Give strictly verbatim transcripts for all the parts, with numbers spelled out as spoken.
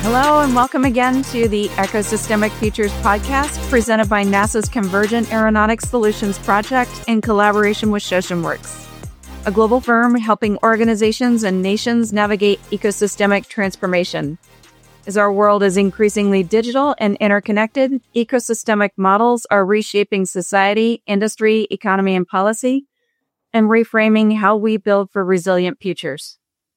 Hello, and welcome again to the Ecosystemic Futures podcast presented by NASA's Convergent Aeronautics Solutions Project in collaboration with SocialWorks, a global firm helping organizations and nations navigate ecosystemic transformation. As our world is increasingly digital and interconnected, ecosystemic models are reshaping society, industry, economy, and policy, and reframing how we build for resilient futures.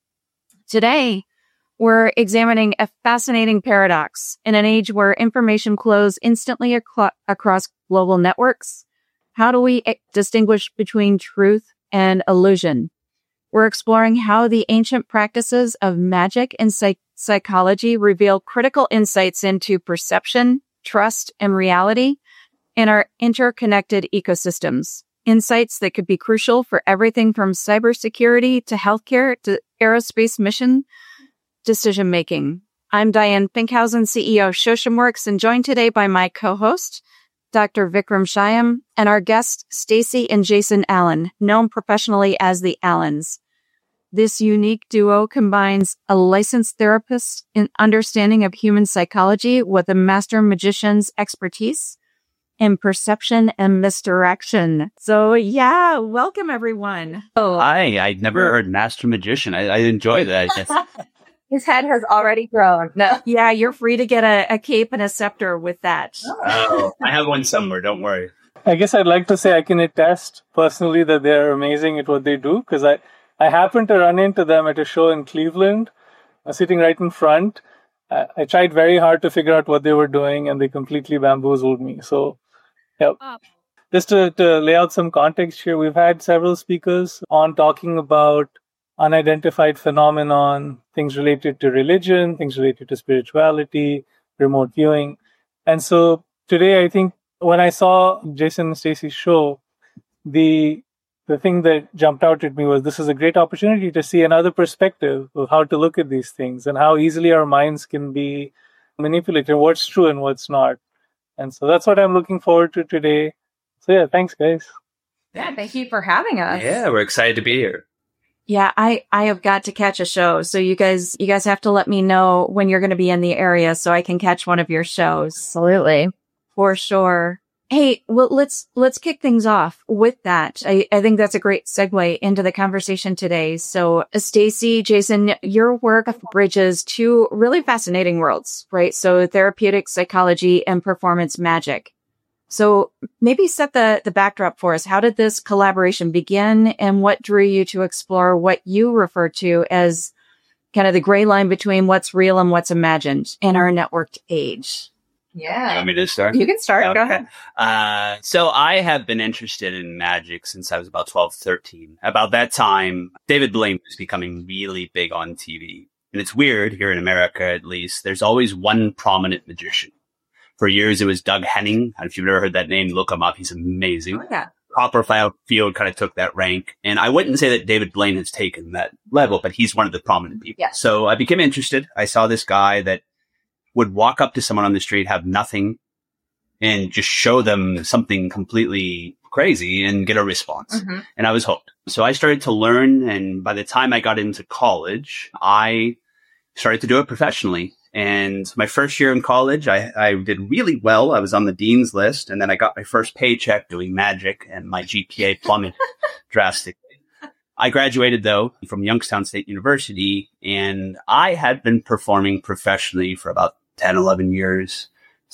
Today, we're examining a fascinating paradox in an age where information flows instantly ac- across global networks. How do we e- distinguish between truth and illusion? We're exploring how the ancient practices of magic and psych- psychology reveal critical insights into perception, trust, and reality in our interconnected ecosystems. Insights that could be crucial for everything from cybersecurity to healthcare to aerospace mission decision-making. I'm Diane Finkhausen, C E O of SocialWorks, and joined today by my co-host, Doctor Vikram Shyam, and our guests, Stacy and Jason Allen, known professionally as the Allens. This unique duo combines a licensed therapist in understanding of human psychology with a master magician's expertise in perception and misdirection. So yeah, welcome everyone. Oh, hi. I'd never heard master magician. I, I enjoy that. His head has already grown. No. Yeah, you're free to get a, a cape and a scepter with that. Oh, I have one somewhere. Don't worry. I guess I'd like to say I can attest personally that they're amazing at what they do, because I, I happened to run into them at a show in Cleveland, uh, sitting right in front. I, I tried very hard to figure out what they were doing, and they completely bamboozled me. So, yeah. Oh. Just to, to lay out some context here, we've had several speakers on talking about unidentified phenomenon, things related to religion, things related to spirituality, remote viewing. And so today, I think when I saw Jason and Stacy's show, the the thing that jumped out at me was this is a great opportunity to see another perspective of how to look at these things and how easily our minds can be manipulated, what's true and what's not. And so that's what I'm looking forward to today. So yeah, thanks, guys. Yeah, thank you for having us. Yeah, we're excited to be here. Yeah, I, I have got to catch a show. So you guys, you guys have to let me know when you're going to be in the area so I can catch one of your shows. Absolutely. For sure. Hey, well, let's, let's kick things off with that. I, I think that's a great segue into the conversation today. So Stacy, Jason, your work bridges two really fascinating worlds, right? So therapeutic psychology and performance magic. So maybe set the, the backdrop for us. How did this collaboration begin, and what drew you to explore what you refer to as kind of the gray line between what's real and what's imagined in our networked age? Yeah. You want me to start? You can start. Okay. Go ahead. Uh, so I have been interested in magic since I was about twelve, thirteen. About that time, David Blaine was becoming really big on T V. And it's weird, here in America at least, there's always one prominent magician. For years, it was Doug Henning. If you've never heard that name, look him up. He's amazing. Oh, yeah. Copperfield kind of took that rank. And I wouldn't say that David Blaine has taken that level, but he's one of the prominent people. Yes. So I became interested. I saw this guy that would walk up to someone on the street, have nothing, and just show them something completely crazy and get a response. Mm-hmm. And I was hooked. So I started to learn. And by the time I got into college, I started to do it professionally. And my first year in college, I, I did really well. I was on the dean's list, and then I got my first paycheck doing magic, and my G P A plummeted drastically. I graduated, though, from Youngstown State University, and I had been performing professionally for about ten, eleven years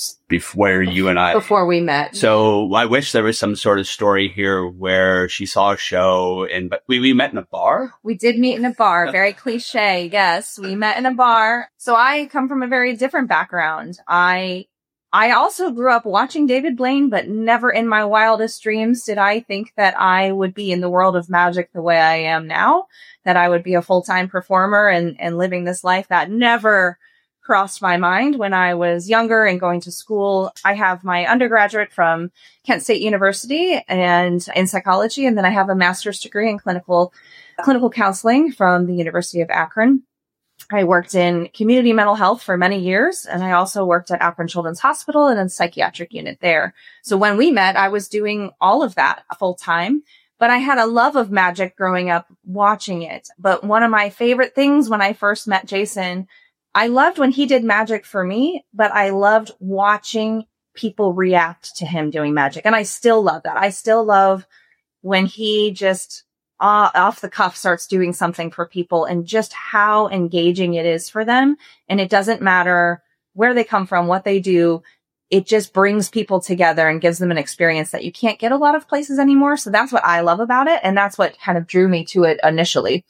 before you and I. Before we met. So I wish there was some sort of story here where she saw a show, and but we, we met in a bar. We did meet in a bar. Very cliche. Yes, we met in a bar. So I come from a very different background. I I also grew up watching David Blaine, but never in my wildest dreams did I think that I would be in the world of magic the way I am now, that I would be a full-time performer and, and living this life. That never crossed my mind when I was younger and going to school. I have my undergraduate from Kent State University and in psychology, and then I have a master's degree in clinical clinical counseling from the University of Akron. I worked in community mental health for many years, and I also worked at Akron Children's Hospital and in the psychiatric unit there. So when we met, I was doing all of that full time. But I had a love of magic growing up watching it. But one of my favorite things when I first met Jason I loved when he did magic for me, but I loved watching people react to him doing magic. And I still love that. I still love when he just uh, off the cuff starts doing something for people and just how engaging it is for them. And it doesn't matter where they come from, what they do. It just brings people together and gives them an experience that you can't get a lot of places anymore. So that's what I love about it. And that's what kind of drew me to it initially.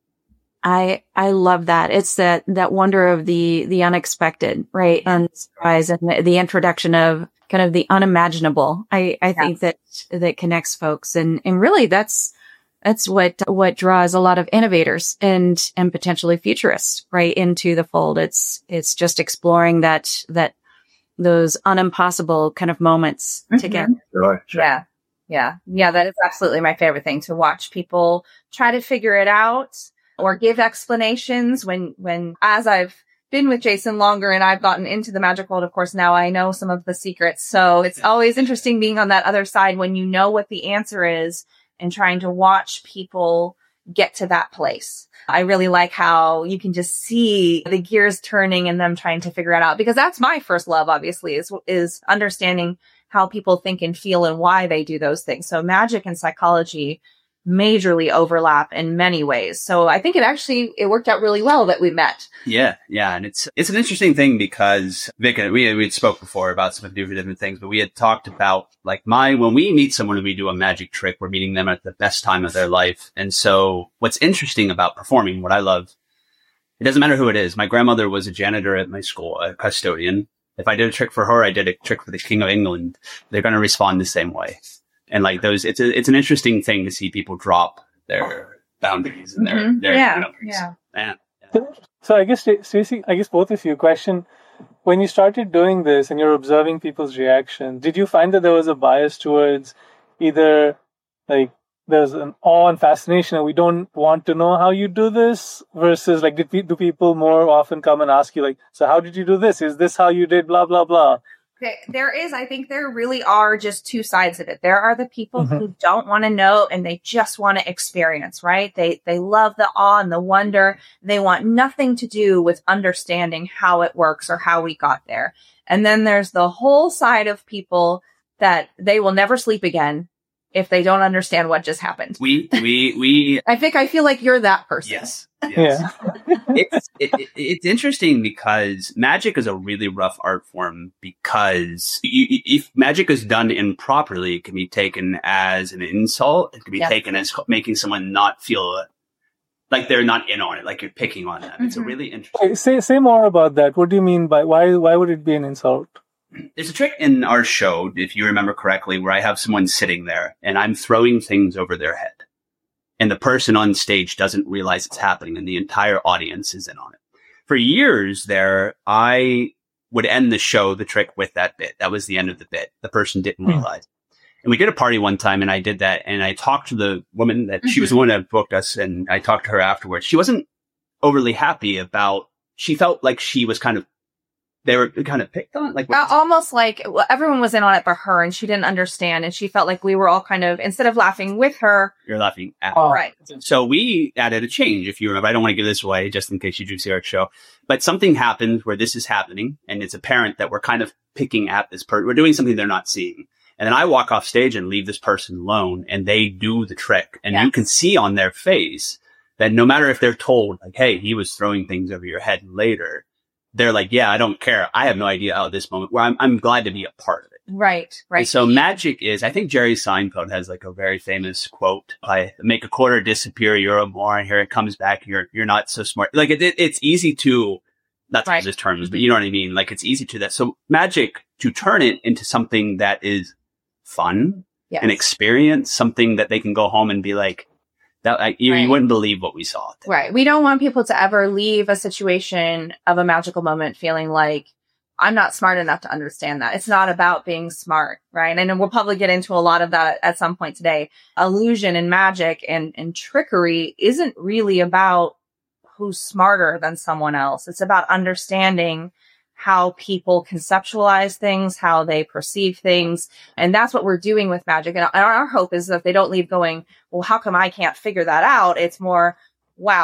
I, I love that. It's that, that wonder of the, the unexpected, right? And surprise and the, the introduction of kind of the unimaginable. I, I yeah. think that, that connects folks. And, and really that's, that's what, what draws a lot of innovators and, and potentially futurists right into the fold. It's, it's just exploring that, that, those unimpossible kind of moments mm-hmm. together. Sure, sure. Yeah. Yeah. Yeah. That is absolutely my favorite thing, to watch people try to figure it out or give explanations when, when, as I've been with Jason longer and I've gotten into the magic world, of course, now I know some of the secrets. So it's always interesting being on that other side when you know what the answer is and trying to watch people get to that place. I really like how you can just see the gears turning and them trying to figure it out, because that's my first love, obviously, is, is understanding how people think and feel and why they do those things. So magic and psychology majorly overlap in many ways. So I think it actually, it worked out really well that we met. Yeah. Yeah. And it's, it's an interesting thing because Vic, we, we had spoke before about some different, different things, but we had talked about like my, when we meet someone and we do a magic trick, we're meeting them at the best time of their life. And so what's interesting about performing, what I love, it doesn't matter who it is. My grandmother was a janitor at my school, a custodian. If I did a trick for her, I did a trick for the King of England. They're going to respond the same way. And like those, it's a, it's an interesting thing to see people drop their boundaries and their, mm-hmm. their yeah, boundaries. Yeah. Man, yeah. So, so I guess, Stacey, I guess both of you, question, when you started doing this and you're observing people's reaction, did you find that there was a bias towards either like there's an awe and fascination and we don't want to know how you do this versus like, did, do people more often come and ask you like, so how did you do this? Is this how you did blah, blah, blah? There is, I think there really are just two sides of it. There are the people mm-hmm. who don't want to know and they just want to experience, right? They, they love the awe and the wonder. They want nothing to do with understanding how it works or how we got there. And then there's the whole side of people that they will never sleep again if they don't understand what just happened. We, we, we, I think I feel like you're that person. Yes. Yes. Yeah. it's, it, it, it's interesting because magic is a really rough art form because you, if magic is done improperly, it can be taken as an insult. It can be yep. taken as making someone not feel like they're not in on it, like you're picking on them. Mm-hmm. It's a really interesting. Okay, say, say more about that. What do you mean by why, why would it be an insult? There's a trick in our show, if you remember correctly, where I have someone sitting there and I'm throwing things over their head. And the person on stage doesn't realize it's happening and the entire audience is in on it. For years there, I would end the show, the trick, with that bit. That was the end of the bit. The person didn't mm. realize. And we did a party one time and I did that. And I talked to the woman that mm-hmm. she was the one that booked us. And I talked to her afterwards. She wasn't overly happy about, she felt like she was kind of, they were kind of picked on, like uh, almost like well, everyone was in on it but her, and she didn't understand, and she felt like we were all kind of, instead of laughing with her, you're laughing at her. Oh, right. So we added a change, if you remember. I don't want to give this away just in case you do see our show, but something happened where this is happening, and it's apparent that we're kind of picking at this person. We're doing something they're not seeing, and then I walk off stage and leave this person alone, and they do the trick, and yes. you can see on their face that no matter if they're told, like, "Hey, he was throwing things over your head," later, they're like, yeah, I don't care. I have no idea how this moment where I'm, I'm glad to be a part of it. Right. Right. And so magic is, I think Jerry Seinfeld has like a very famous quote. I make a quarter disappear. You're a moron. Here it comes back. You're, you're not so smart. Like it, it it's easy to, not to use his terms, but you know what I mean? Like it's easy to that. So magic, to turn it into something that is fun, yes. an experience, something that they can go home and be like, that like, you, right. you wouldn't believe what we saw today. Right. We don't want people to ever leave a situation of a magical moment feeling like, I'm not smart enough to understand that. It's not about being smart, right? And we'll probably get into a lot of that at some point today. Illusion and magic and, and trickery isn't really about who's smarter than someone else. It's about understanding how people conceptualize things, how they perceive things. And that's what we're doing with magic. And our hope is that they don't leave going, well, how come I can't figure that out? It's more, wow,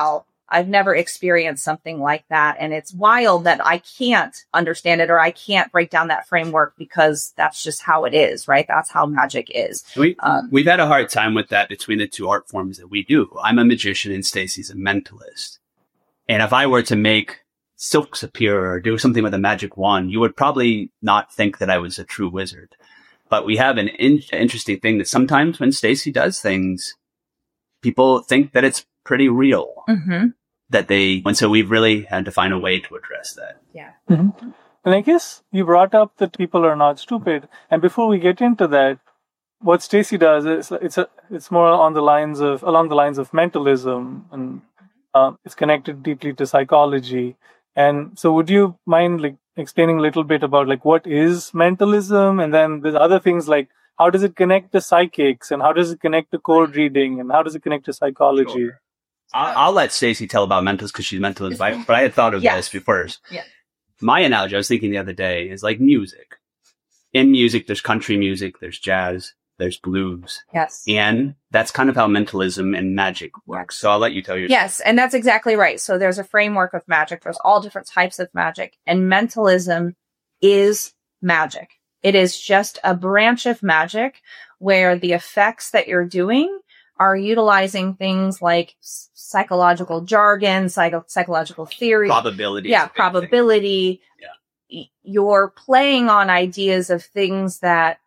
I've never experienced something like that. And it's wild that I can't understand it or I can't break down that framework because that's just how it is, right? That's how magic is. We, um, we've had a hard time with that between the two art forms that we do. I'm a magician and Stacey's a mentalist. And if I were to make silks appear or do something with a magic wand, you would probably not think that I was a true wizard. But we have an in- interesting thing that sometimes when Stacey does things, people think that it's pretty real. Mm-hmm. That they, and so we've really had to find a way to address that. Yeah. Mm-hmm. And I guess you brought up that people are not stupid. And before we get into that, what Stacey does is it's a, it's more on the lines of along the lines of mentalism, and um, it's connected deeply to psychology. And so, would you mind like explaining a little bit about like what is mentalism, and then there's other things like how does it connect to psychics, and how does it connect to cold reading, and how does it connect to psychology? Sure. I'll, I'll let Stacey tell about mentals because she's mentalist, but I, but I had thought of yes. this before. Yeah. My analogy, I was thinking the other day, is like music. In music, there's country music, there's jazz, there's blues. Yes. And that's kind of how mentalism and magic works. So I'll let you tell your Yes, and that's exactly right. So there's a framework of magic. There's all different types of magic. And mentalism is magic. It is just a branch of magic where the effects that you're doing are utilizing things like psychological jargon, psycho- psychological theory. Probability. Yeah, probability. Yeah. You're playing on ideas of things that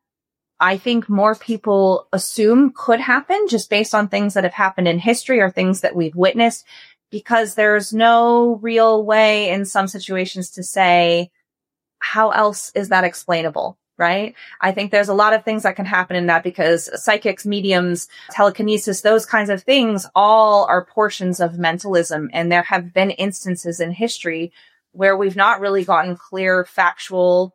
I think more people assume could happen just based on things that have happened in history or things that we've witnessed, because there's no real way in some situations to say, how else is that explainable? Right? I think there's a lot of things that can happen in that because psychics, mediums, telekinesis, those kinds of things all are portions of mentalism. And there have been instances in history where we've not really gotten clear factual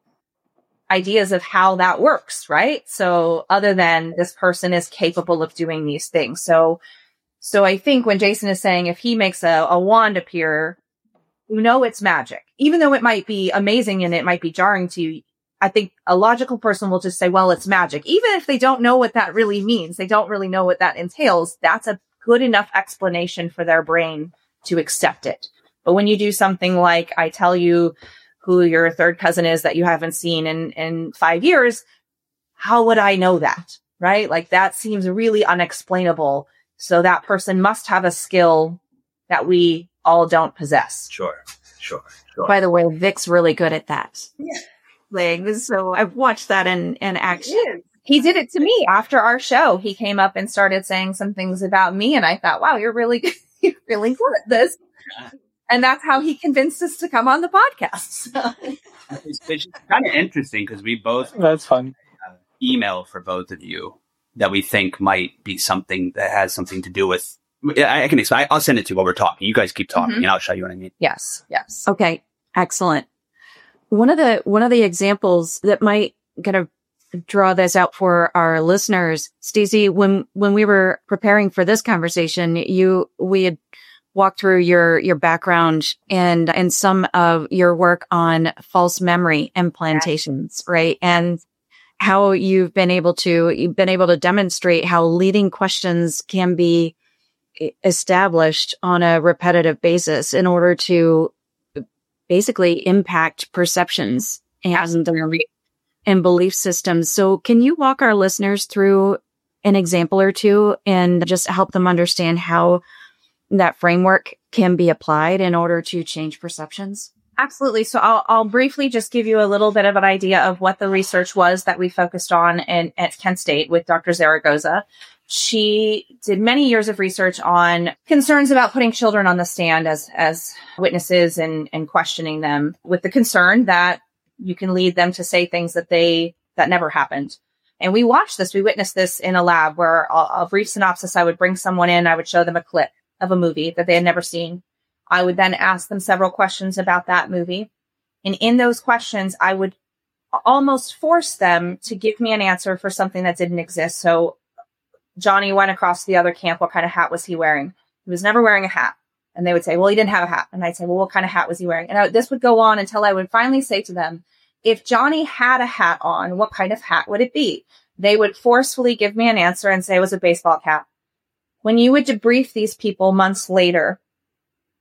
ideas of how that works, right? So other than this person is capable of doing these things. So, so I think when Jason is saying if he makes a, a wand appear, you know it's magic, even though it might be amazing and it might be jarring to you. I think a logical person will just say, well, it's magic. Even if they don't know what that really means, they don't really know what that entails. That's a good enough explanation for their brain to accept it. But when you do something like I tell you who your third cousin is that you haven't seen in, in five years, how would I know that? Right? Like that seems really unexplainable. So that person must have a skill that we all don't possess. Sure, sure, sure. By the way, Vic's really good at that. Yeah. Like, so I've watched that in, in action. He did it to me after our show. He came up and started saying some things about me. And I thought, wow, you're really good. You're really good at this. And that's how he convinced us to come on the podcast. So. It's, it's kind of interesting because we both That's fun. have email for both of you that we think might be something that has something to do with. I, I can explain. I'll send it to you while we're talking. You guys keep talking, Mm-hmm. and I'll show you what I mean. Yes. Yes. Okay. Excellent. One of the, one of the examples that might kind of draw this out for our listeners, Stacey, when, when we were preparing for this conversation, you, we had walked through your, your background and, and some of your work on false memory implantations, right? And how you've been able to, you've been able to demonstrate how leading questions can be established on a repetitive basis in order to basically impact perceptions and, and belief systems. So can you walk our listeners through an example or two and just help them understand how that framework can be applied in order to change perceptions? Absolutely. So I'll, I'll briefly just give you a little bit of an idea of what the research was that we focused on in, at Kent State with Doctor Zaragoza. She did many years of research on concerns about putting children on the stand as, as witnesses and, and questioning them with the concern that you can lead them to say things that they, that never happened. And we watched this, we witnessed this in a lab where a, a brief synopsis, I would bring someone in, I would show them a clip of a movie that they had never seen. I would then ask them several questions about that movie. And in those questions, I would almost force them to give me an answer for something that didn't exist. So Johnny went across the other camp. What kind of hat was he wearing? He was never wearing a hat. And they would say, well, he didn't have a hat. And I'd say, well, what kind of hat was he wearing? And I, this would go on until I would finally say to them, if Johnny had a hat on, what kind of hat would it be? They would forcefully give me an answer and say it was a baseball cap. When you would debrief these people months later,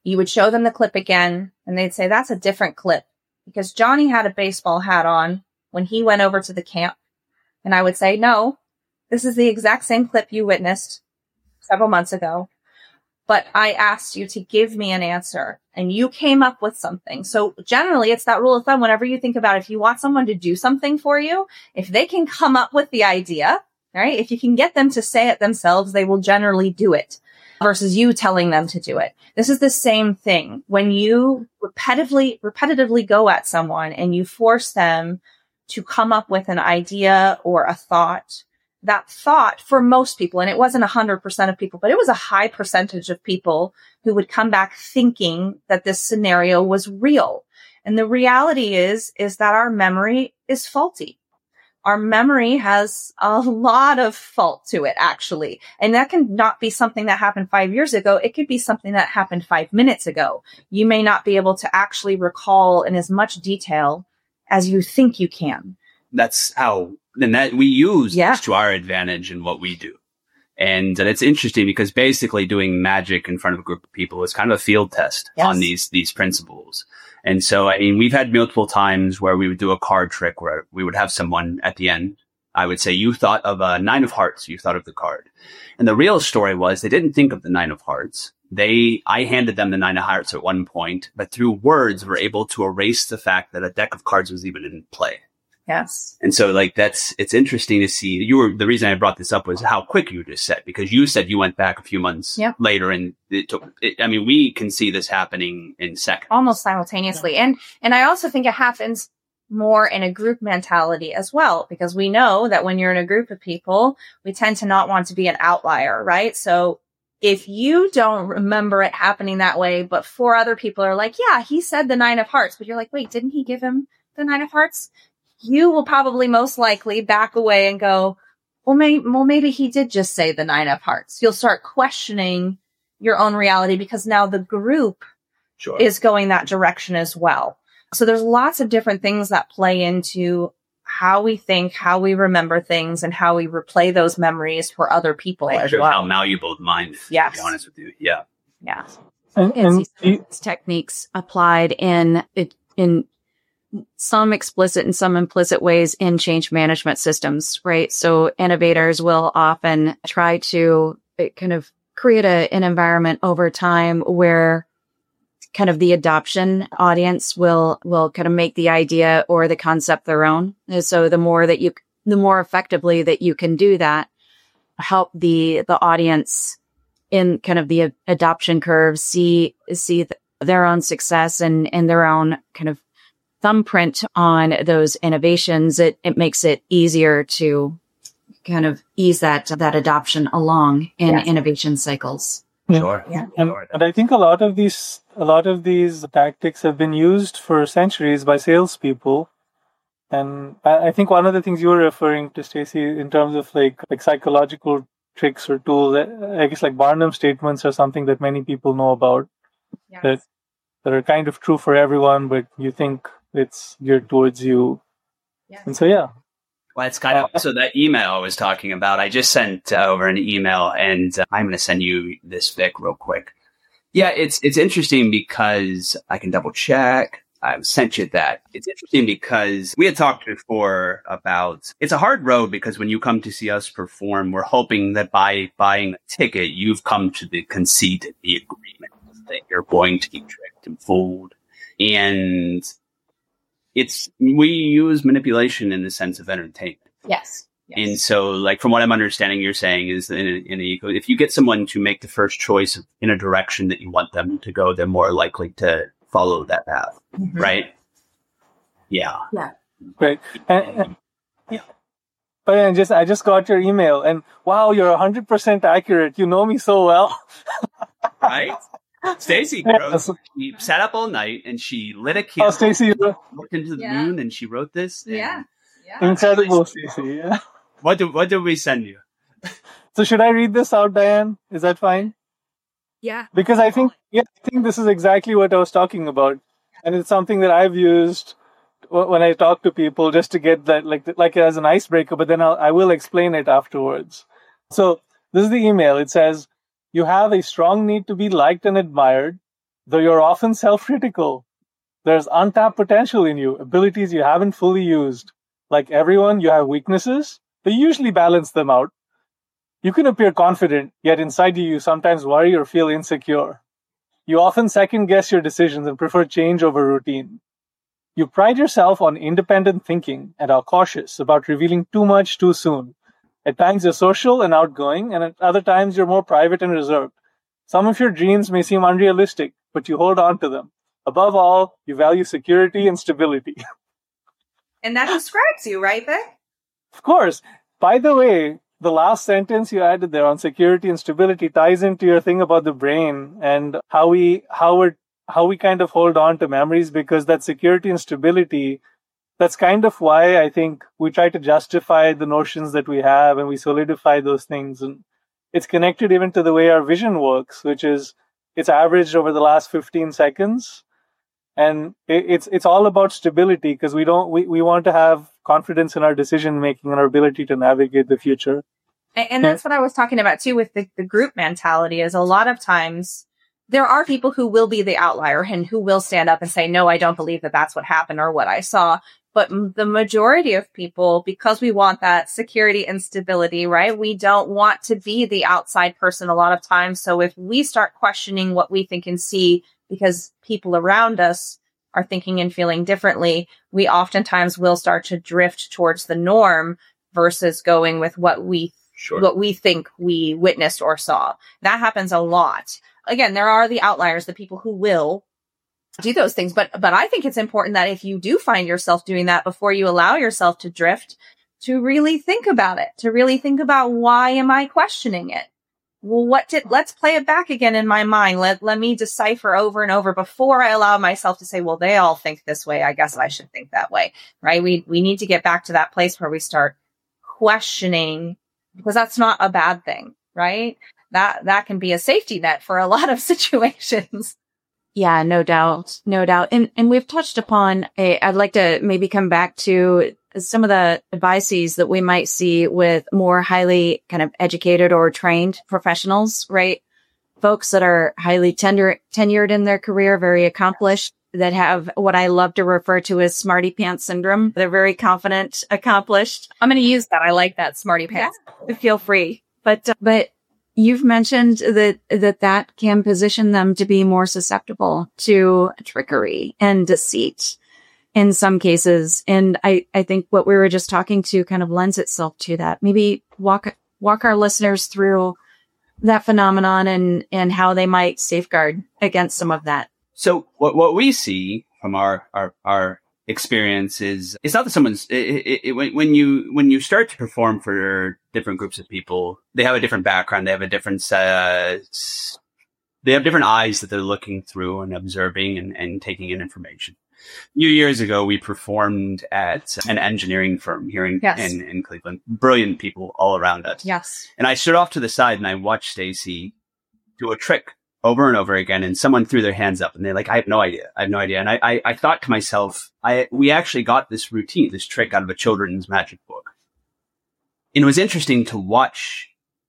You would show them the clip again, and they'd say, that's a different clip because Johnny had a baseball hat on when he went over to the camp. And I would say, no, this is the exact same clip you witnessed several months ago. But I asked you to give me an answer and you came up with something. So generally it's that rule of thumb. Whenever you think about it, if you want someone to do something for you, if they can come up with the idea, right? If you can get them to say it themselves, they will generally do it versus you telling them to do it. This is the same thing. When you repetitively, repetitively go at someone and you force them to come up with an idea or a thought, that thought for most people, and it wasn't one hundred percent of people, but it was a high percentage of people who would come back thinking that this scenario was real. And the reality is, is that our memory is faulty. Our memory has a lot of fault to it, actually. And that can not be something that happened five years ago. It could be something that happened five minutes ago. You may not be able to actually recall in as much detail as you think you can. That's how, and that we use yeah. this to our advantage in what we do. And, and it's interesting because basically doing magic in front of a group of people is kind of a field test yes. on these, these principles. And so, I mean, we've had multiple times where we would do a card trick where we would have someone at the end. I would say, you thought of a nine of hearts. You thought of the card. And the real story was they didn't think of the nine of hearts. They, I handed them the nine of hearts at one point, but through words were able to erase the fact that a deck of cards was even in play. Yes. And so like that's, it's interesting to see you were, the reason I brought this up was how quick you just said, because you said you went back a few months yep. later and it took, it, I mean, we can see this happening in seconds. Almost simultaneously. Yeah. And, and I also think it happens more in a group mentality as well, because we know that when you're in a group of people, we tend to not want to be an outlier, right? So if you don't remember it happening that way, but four other people are like, yeah, he said the nine of hearts, but you're like, wait, didn't he give him the nine of hearts? You will probably most likely back away and go, well, may- well, maybe he did just say the nine of hearts. You'll start questioning your own reality because now the group sure. is going that direction as well. So there's lots of different things that play into how we think, how we remember things, and how we replay those memories for other people It as shows well. how malleable the mind is, yes. to be honest with you. Yeah. Yeah. And, and and techniques applied in in some explicit and some implicit ways in change management systems, right? So innovators will often try to kind of create a, an environment over time where kind of the adoption audience will, will kind of make the idea or the concept their own. And so the more that you, the more effectively that you can do that, help the, the audience in kind of the adoption curve see, see th- their own success and, and their own kind of thumbprint on those innovations. It, it makes it easier to kind of ease that, that adoption along in yes. innovation cycles. Yeah. Sure. Yeah. And, and I think a lot of these, a lot of these tactics have been used for centuries by salespeople. And I, I think one of the things you were referring to, Stacey, in terms of like, like psychological tricks or tools, I guess like Barnum statements are something that many people know about. Yes. That, that are kind of true for everyone, but you think it's geared towards you. Yes. And so, yeah. Well, it's kind of, so that email I was talking about, I just sent uh, over an email and uh, I'm going to send you this, Vic, real quick. Yeah, it's, it's interesting because I can double check. I've sent you that. It's interesting because we had talked before about, it's a hard road because when you come to see us perform, we're hoping that by buying a ticket, you've come to the conceit of the agreement that you're going to be tricked and fooled. And it's, we use manipulation in the sense of entertainment. Yes. Yes. And so, like, from what I'm understanding, you're saying is in a, in a, if you get someone to make the first choice in a direction that you want them to go, they're more likely to follow that path. Mm-hmm. Right? Yeah. Yeah. Great. And, and, yeah. But I just, I just got your email and wow, you're one hundred percent accurate. You know me so well. Right? Stacey, yeah, she sat up all night and she lit a candle. Oh, Stacey, looked into the yeah. moon and she wrote this. Yeah. Yeah. Incredible, Stacey. Yeah. What do what did we send you? So should I read this out, Diane? Is that fine? Yeah. Because I think, yeah, I think this is exactly what I was talking about, and it's something that I've used when I talk to people just to get that, like, like as an icebreaker. But then I'll, I will explain it afterwards. So this is the email. It says, "You have a strong need to be liked and admired. Though you're often self-critical, there's untapped potential in you, abilities you haven't fully used. Like everyone, you have weaknesses, but you usually balance them out. You can appear confident, yet inside you, you sometimes worry or feel insecure. You often second-guess your decisions and prefer change over routine. You pride yourself on independent thinking and are cautious about revealing too much too soon. At times, you're social and outgoing, and at other times, you're more private and reserved. Some of your dreams may seem unrealistic, but you hold on to them. Above all, you value security and stability. And that describes you, right, Vic? Of course. By the way, the last sentence you added there on security and stability ties into your thing about the brain and how we how we how we kind of hold on to memories, because that security and stability, that's kind of why I think we try to justify the notions that we have and we solidify those things. And it's connected even to the way our vision works, which is it's averaged over the last fifteen seconds. And it's it's all about stability, because we don't we, we want to have confidence in our decision making and our ability to navigate the future. And, and that's what I was talking about too with the, the group mentality. Is a lot of times there are people who will be the outlier and who will stand up and say, "No, I don't believe that that's what happened or what I saw." But the majority of people, because we want that security and stability, right? We don't want to be the outside person a lot of times. So if we start questioning what we think and see, because people around us are thinking and feeling differently, we oftentimes will start to drift towards the norm versus going with what we sure. what we think we witnessed or saw. That happens a lot. Again, there are the outliers, the people who will do those things. But but I think it's important that if you do find yourself doing that, before you allow yourself to drift, to really think about it, to really think about, why am I questioning it? Well, what did, let's play it back again in my mind. Let, let me decipher over and over before I allow myself to say, well, they all think this way, I guess I should think that way, right? We, we need to get back to that place where we start questioning, because that's not a bad thing, right? That, that can be a safety net for a lot of situations. Yeah, no doubt. No doubt. And, and we've touched upon a, I'd like to maybe come back to some of the advices that we might see with more highly kind of educated or trained professionals, right? Folks that are highly tenure, tenured in their career, very accomplished, that have what I love to refer to as smarty pants syndrome. They're very confident, accomplished. I'm going to use that. I like that, smarty pants. Yeah. Feel free. But, uh, but you've mentioned that, that that can position them to be more susceptible to trickery and deceit in some cases. And I, I think what we were just talking to kind of lends itself to that. Maybe walk, walk our listeners through that phenomenon and, and how they might safeguard against some of that. So what, what we see from our, our, our experience is, it's not that someone's, it, it, it, when, when you, when you start to perform for different groups of people, they have a different background. They have a different, uh, they have different eyes that they're looking through and observing and, and taking in information. A few years ago, we performed at an engineering firm here in, yes. in, in Cleveland. Brilliant people all around us. Yes. And I stood off to the side and I watched Stacy do a trick over and over again. And someone threw their hands up and they're like, I have no idea. I have no idea. And I, I, I thought to myself, I, we actually got this routine, this trick out of a children's magic book. And it was interesting to watch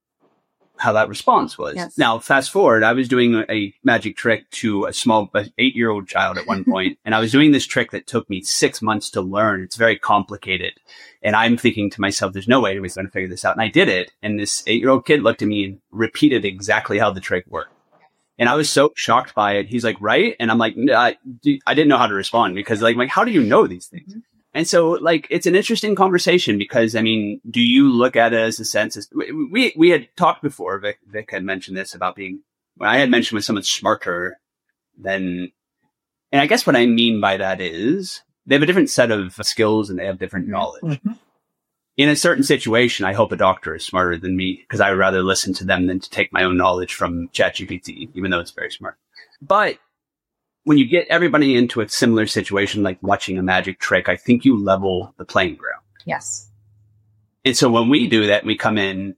how that response was. Yes. Now, fast forward, I was doing a, a magic trick to a small a eight-year-old child at one point, and I was doing this trick that took me six months to learn. It's very complicated. And I'm thinking to myself, there's no way I was going to figure this out. And I did it. And this eight-year-old kid looked at me and repeated exactly how the trick worked. And I was so shocked by it. He's like, right? And I'm like, I, I didn't know how to respond because like, like, how do you know these things? Mm-hmm. And so, like, it's an interesting conversation because, I mean, do you look at it as a sense? As, we we had talked before, Vic, Vic had mentioned this about being, when I had mentioned when someone's smarter than, and I guess what I mean by that is they have a different set of skills and they have different knowledge. Mm-hmm. In a certain situation, I hope a doctor is smarter than me because I would rather listen to them than to take my own knowledge from ChatGPT, even though it's very smart. But when you get everybody into a similar situation, like watching a magic trick, I think you level the playing ground. Yes. And so when we do that, we come in,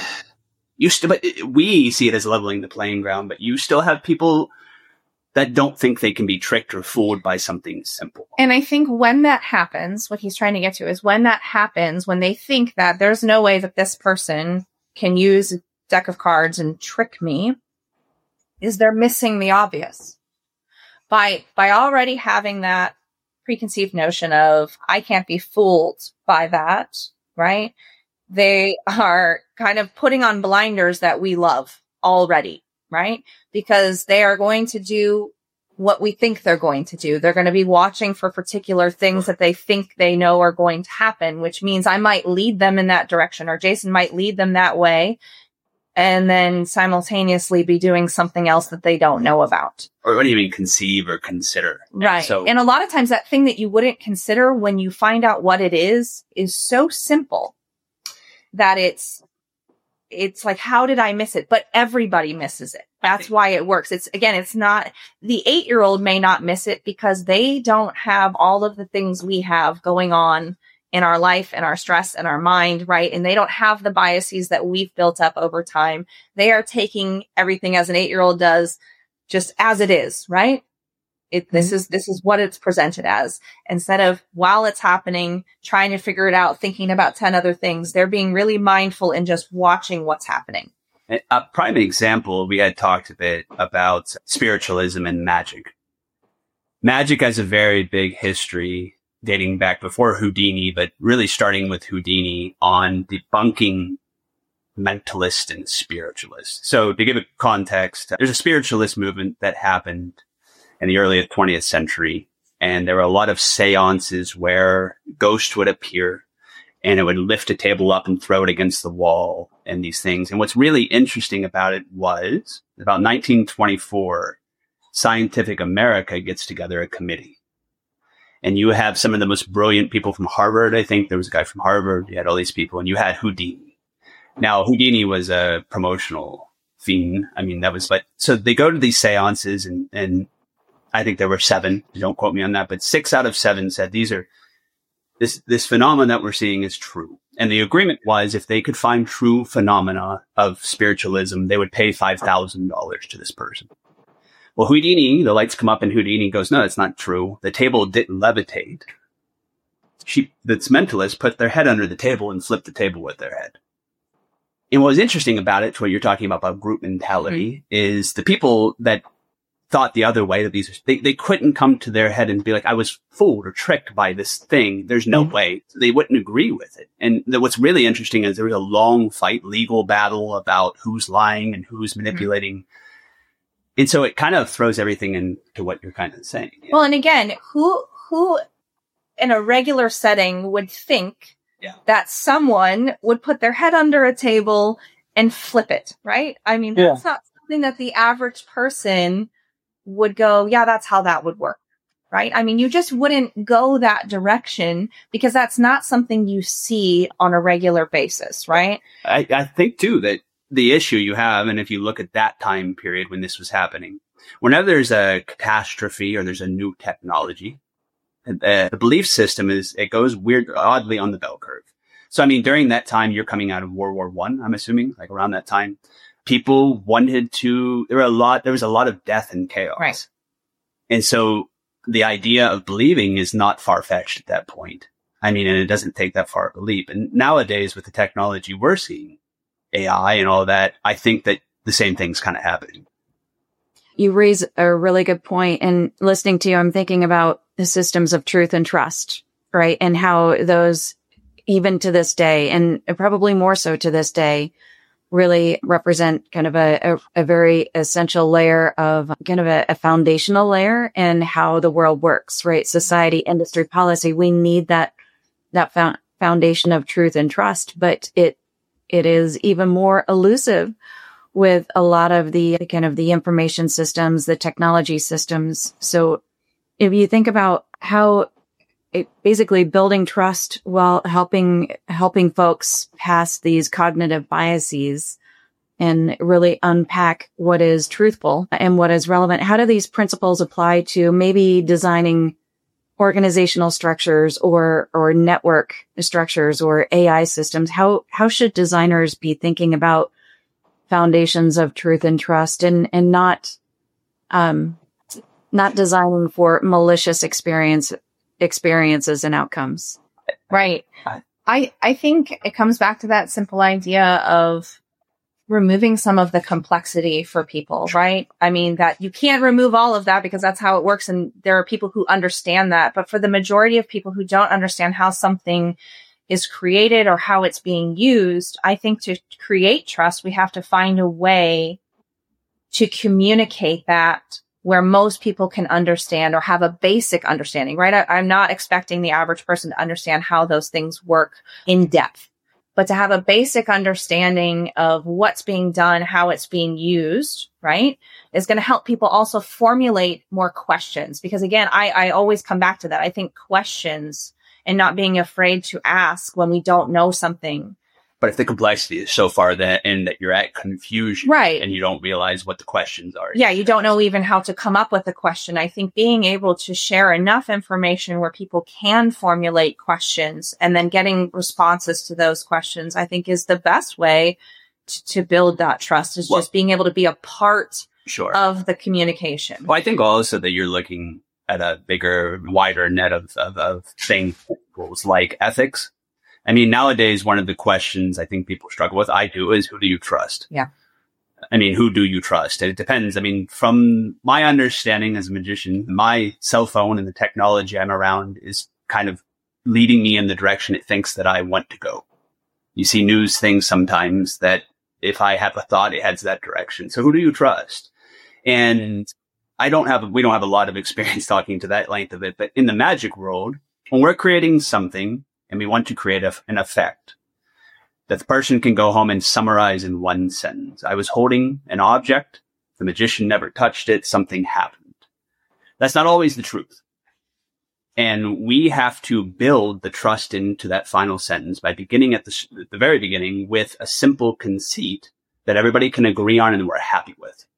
you still, but we see it as leveling the playing ground, but you still have people that don't think they can be tricked or fooled by something simple. And I think when that happens, what he's trying to get to is when that happens, when they think that there's no way that this person can use a deck of cards and trick me, is they're missing the obvious. by, by already having that preconceived notion of, I can't be fooled by that, right? They are kind of putting on blinders that we love already, right? Because they are going to do what we think they're going to do. They're going to be watching for particular things that they think they know are going to happen, which means I might lead them in that direction, or Jason might lead them that way, and then simultaneously be doing something else that they don't know about. Or what do you mean conceive or consider? Right. So, and a lot of times that thing that you wouldn't consider, when you find out what it is, is so simple that it's, it's like, how did I miss it? But everybody misses it. That's why it works. It's, again, it's not, the eight-year-old may not miss it because they don't have all of the things we have going on in our life and our stress and our mind, right? And they don't have the biases that we've built up over time. They are taking everything as an eight-year-old does, just as it is, right? It, this is, this is what it's presented as. Instead of, while it's happening, trying to figure it out, thinking about ten other things, they're being really mindful and just watching what's happening. A prime example, we had talked a bit about spiritualism and magic. Magic has a very big history dating back before Houdini, but really starting with Houdini on debunking mentalists and spiritualists. So to give it context, there's a spiritualist movement that happened in the early twentieth century, and there were a lot of seances where ghosts would appear and it would lift a table up and throw it against the wall and these things. And what's really interesting about it was about nineteen twenty-four, Scientific America gets together a committee. And you have some of the most brilliant people from Harvard. I think there was a guy from Harvard. You had all these people, and you had Houdini. Now, Houdini was a promotional fiend. I mean, that was, but so they go to these seances, and, and I think there were seven. Don't quote me on that, but six out of seven said these are, this, this phenomenon that we're seeing is true. And the agreement was if they could find true phenomena of spiritualism, they would pay five thousand dollars to this person. Well, Houdini, the lights come up and Houdini goes, no, that's not true. The table didn't levitate. She, this mentalist put their head under the table and flipped the table with their head. And what was interesting about it, to what you're talking about, about group mentality, mm-hmm. is the people that thought the other way, that these, they, they couldn't come to their head and be like, I was fooled or tricked by this thing. There's no mm-hmm. way. They wouldn't agree with it. And the, what's really interesting is there was a long fight, legal battle about who's lying and who's manipulating. Mm-hmm. And so it kind of throws everything into what you're kind of saying. Yeah. Well, and again, who, who in a regular setting would think yeah. that someone would put their head under a table and flip it, right? I mean, yeah. that's not something that the average person would go, yeah, that's how that would work, right? I mean, you just wouldn't go that direction because that's not something you see on a regular basis, right? I, I think, too, that the issue you have, and if you look at that time period when this was happening, whenever there's a catastrophe or there's a new technology, the, the belief system is, it goes weird, oddly on the bell curve. So, I mean, during that time, you're coming out of World War One, I'm assuming, like around that time, people wanted to, there were a lot, there was a lot of death and chaos. Right. And so the idea of believing is not far-fetched at that point. I mean, and it doesn't take that far of a leap. And nowadays, with the technology we're seeing, A I and all that, I think that the same thing's kind of happening. You raise a really good point. And listening to you, I'm thinking about the systems of truth and trust, right? And how those, even to this day, and probably more so to this day, really represent kind of a, a, a very essential layer of kind of a, a foundational layer in how the world works, right? Society, industry, policy. We need that, that found, foundation of truth and trust, but it, it is even more elusive with a lot of the kind of the information systems, the technology systems. So if you think about how it basically building trust while helping, helping folks pass these cognitive biases and really unpack what is truthful and what is relevant, how do these principles apply to maybe designing organizational structures or, or network structures or A I systems? How, how should designers be thinking about foundations of truth and trust and, and not, um, not designing for malicious experience, experiences and outcomes? Right. I, I think it comes back to that simple idea of removing some of the complexity for people, right? I mean, that you can't remove all of that because that's how it works. And there are people who understand that. But for the majority of people who don't understand how something is created or how it's being used, I think to create trust, we have to find a way to communicate that where most people can understand or have a basic understanding, right? I, I'm not expecting the average person to understand how those things work in depth, but to have a basic understanding of what's being done, how it's being used, right, is going to help people also formulate more questions. Because again, I, I always come back to that. I think questions and not being afraid to ask when we don't know something. But if the complexity is so far that and that you're at confusion, right, and you don't realize what the questions are. Yeah, you don't know even how to come up with a question. I think being able to share enough information where people can formulate questions and then getting responses to those questions, I think is the best way to, to build that trust, is well, just being able to be a part sure. of the communication. Well, I think also that you're looking at a bigger, wider net of, of, of things like ethics. I mean, nowadays, one of the questions I think people struggle with, I do, is who do you trust? Yeah. I mean, who do you trust? And it depends. I mean, from my understanding as a magician, my cell phone and the technology I'm around is kind of leading me in the direction it thinks that I want to go. You see news things sometimes that if I have a thought, it heads that direction. So who do you trust? And I don't have, we don't have a lot of experience talking to that length of it, but in the magic world, when we're creating something, and we want to create a, an effect that the person can go home and summarize in one sentence. I was holding an object. The magician never touched it. Something happened. That's not always the truth. And we have to build the trust into that final sentence by beginning at the, at the very beginning with a simple conceit that everybody can agree on and we're happy with.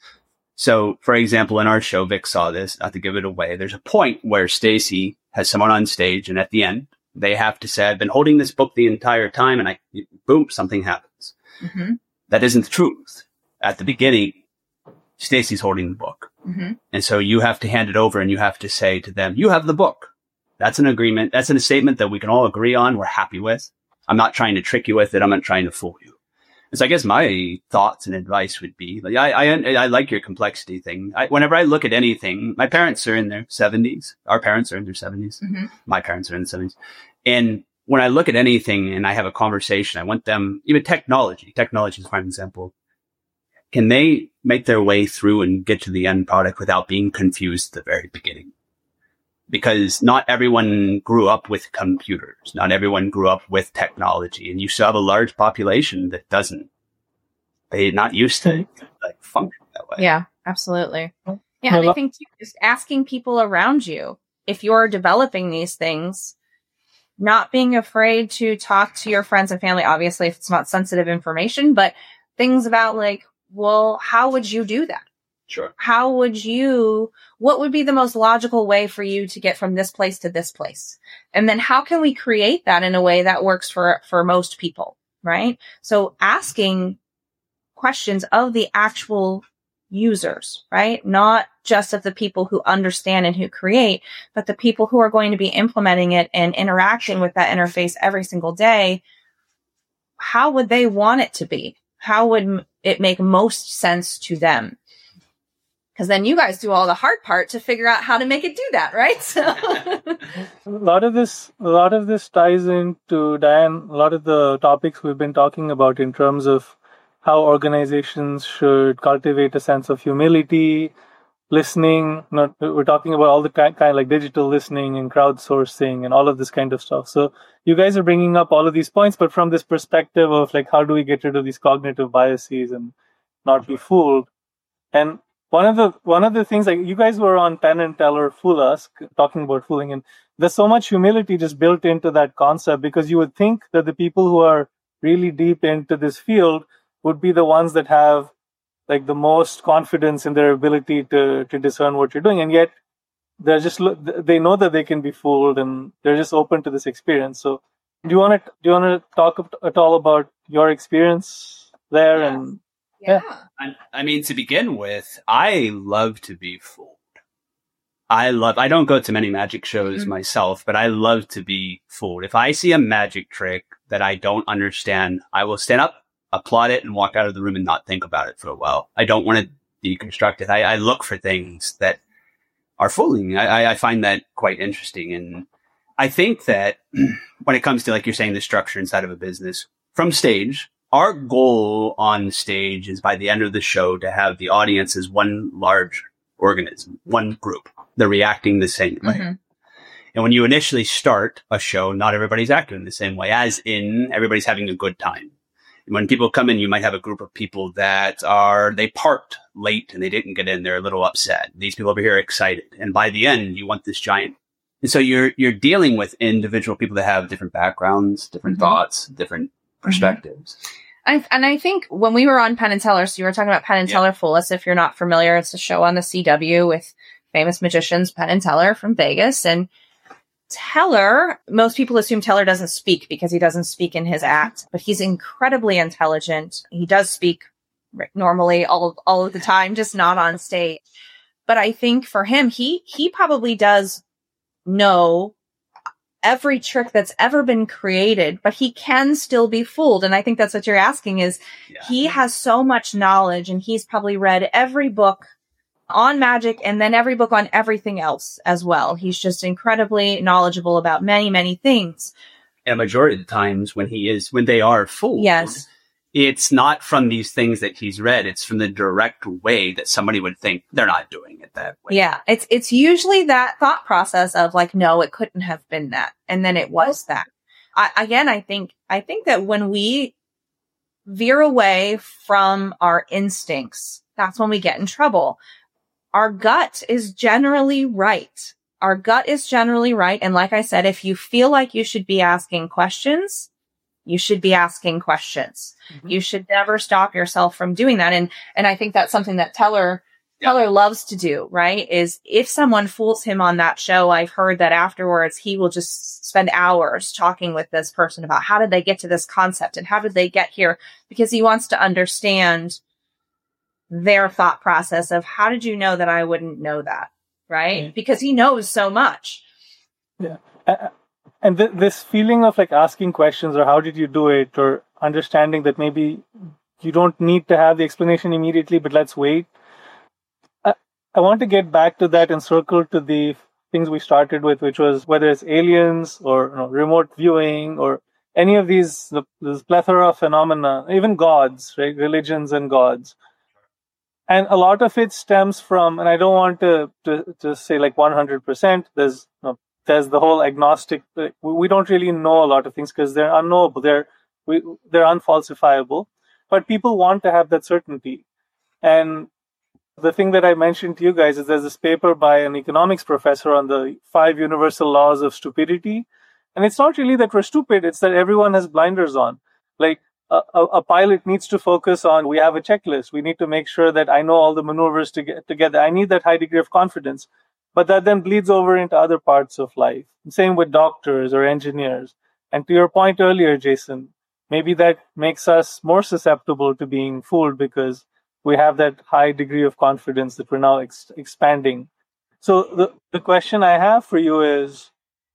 So, for example, in our show, Vic saw this, not to give it away. There's a point where Stacy has someone on stage, and at the end, they have to say, I've been holding this book the entire time, and I, boom, something happens. Mm-hmm. That isn't the truth. At the beginning, Stacy's holding the book. Mm-hmm. And so you have to hand it over and you have to say to them, you have the book. That's an agreement. That's a statement that we can all agree on. We're happy with. I'm not trying to trick you with it. I'm not trying to fool you. And so I guess my thoughts and advice would be, like, I, I, I like your complexity thing. I, whenever I look at anything, my parents are in their seventies. Our parents are in their seventies. Mm-hmm. My parents are in the seventies. And when I look at anything and I have a conversation, I want them, even technology, technology is a prime example. Can they make their way through and get to the end product without being confused at the very beginning? Because not everyone grew up with computers. Not everyone grew up with technology. And you still have a large population that doesn't. They're not used to like function that way. Yeah, absolutely. Yeah, and I think too, just asking people around you, if you're developing these things, not being afraid to talk to your friends and family, obviously if it's not sensitive information, but things about like, well, how would you do that? Sure. How would you, what would be the most logical way for you to get from this place to this place? And then how can we create that in a way that works for, for most people, right? So asking questions of the actual users, right? Not just of the people who understand and who create, but the people who are going to be implementing it and interacting with that interface every single day. How would they want it to be? How would it make most sense to them? Because then you guys do all the hard part to figure out how to make it do that, right? So a lot of this, a lot of this ties into, Diane, a lot of the topics we've been talking about in terms of how organizations should cultivate a sense of humility, listening. Not, we're talking about all the kind, kind of like digital listening and crowdsourcing and all of this kind of stuff. So you guys are bringing up all of these points, but from this perspective of like, how do we get rid of these cognitive biases and not be fooled? And One of the one of the things, like you guys were on Penn and Teller Fool Us, talking about fooling, and there's so much humility just built into that concept, because you would think that the people who are really deep into this field would be the ones that have like the most confidence in their ability to to discern what you're doing, and yet they're just they know that they can be fooled, and they're just open to this experience. So, do you want to do you want to talk at all about your experience there? Yeah. and Yeah. I, I mean, to begin with, I love to be fooled. I love, I don't go to many magic shows mm-hmm. myself, but I love to be fooled. If I see a magic trick that I don't understand, I will stand up, applaud it and walk out of the room and not think about it for a while. I don't want to deconstruct it. I, I look for things that are fooling. I, I find that quite interesting. And I think that when it comes to, like you're saying, the structure inside of a business from stage, our goal on stage is by the end of the show to have the audience as one large organism, one group. They're reacting the same way. Mm-hmm. And when you initially start a show, not everybody's acting the same way, as in everybody's having a good time. When people come in, you might have a group of people that are, they parked late and they didn't get in. They're a little upset. These people over here are excited. And by the end, you want this giant. And so you're, you're dealing with individual people that have different backgrounds, different mm-hmm. thoughts, different perspectives. I, and I think when we were on Penn and Teller, so you were talking about Penn and yeah. Teller Fool Us. If you're not familiar, it's a show on the C W with famous magicians, Penn and Teller from Vegas. And Teller, most people assume Teller doesn't speak because he doesn't speak in his act, but he's incredibly intelligent. He does speak normally all, all of the time, just not on stage. But I think for him, he, he probably does know every trick that's ever been created, but he can still be fooled. And I think that's what you're asking is yeah. he has so much knowledge and he's probably read every book on magic and then every book on everything else as well. He's just incredibly knowledgeable about many, many things. And a majority of the times when he is, when they are fooled, yes. it's not from these things that he's read. It's from the direct way that somebody would think they're not doing it that way. Yeah. It's, it's usually that thought process of like, no, it couldn't have been that. And then it was that. I, again, I think, I think that when we veer away from our instincts, that's when we get in trouble. Our gut is generally right. Our gut is generally right. And like I said, if you feel like you should be asking questions, you should be asking questions. Mm-hmm. You should never stop yourself from doing that. And, and I think that's something that Teller, yeah. Teller loves to do, right? Is if someone fools him on that show, I've heard that afterwards he will just spend hours talking with this person about how did they get to this concept and how did they get here? Because he wants to understand their thought process of how did you know that I wouldn't know that, right? Yeah. Because he knows so much. Yeah. Uh, and th- this feeling of like asking questions or how did you do it or understanding that maybe you don't need to have the explanation immediately, but let's wait. I, I want to get back to that and circle to the things we started with, which was whether it's aliens or you know, remote viewing or any of these, the, this plethora of phenomena, even gods, right? Religions and gods. And a lot of it stems from, and I don't want to, to, to say like one hundred percent, there's, you know, there's the whole agnostic, we don't really know a lot of things because they're unknowable, they're, we, they're unfalsifiable, but people want to have that certainty. And the thing that I mentioned to you guys is there's this paper by an economics professor on the five universal laws of stupidity. And it's not really that we're stupid, it's that everyone has blinders on. Like, A, a, a pilot needs to focus on, we have a checklist. We need to make sure that I know all the maneuvers to get together. I need that high degree of confidence. But that then bleeds over into other parts of life. Same with doctors or engineers. And to your point earlier, Jason, maybe that makes us more susceptible to being fooled because we have that high degree of confidence that we're now ex- expanding. So the, the question I have for you is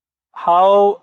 how,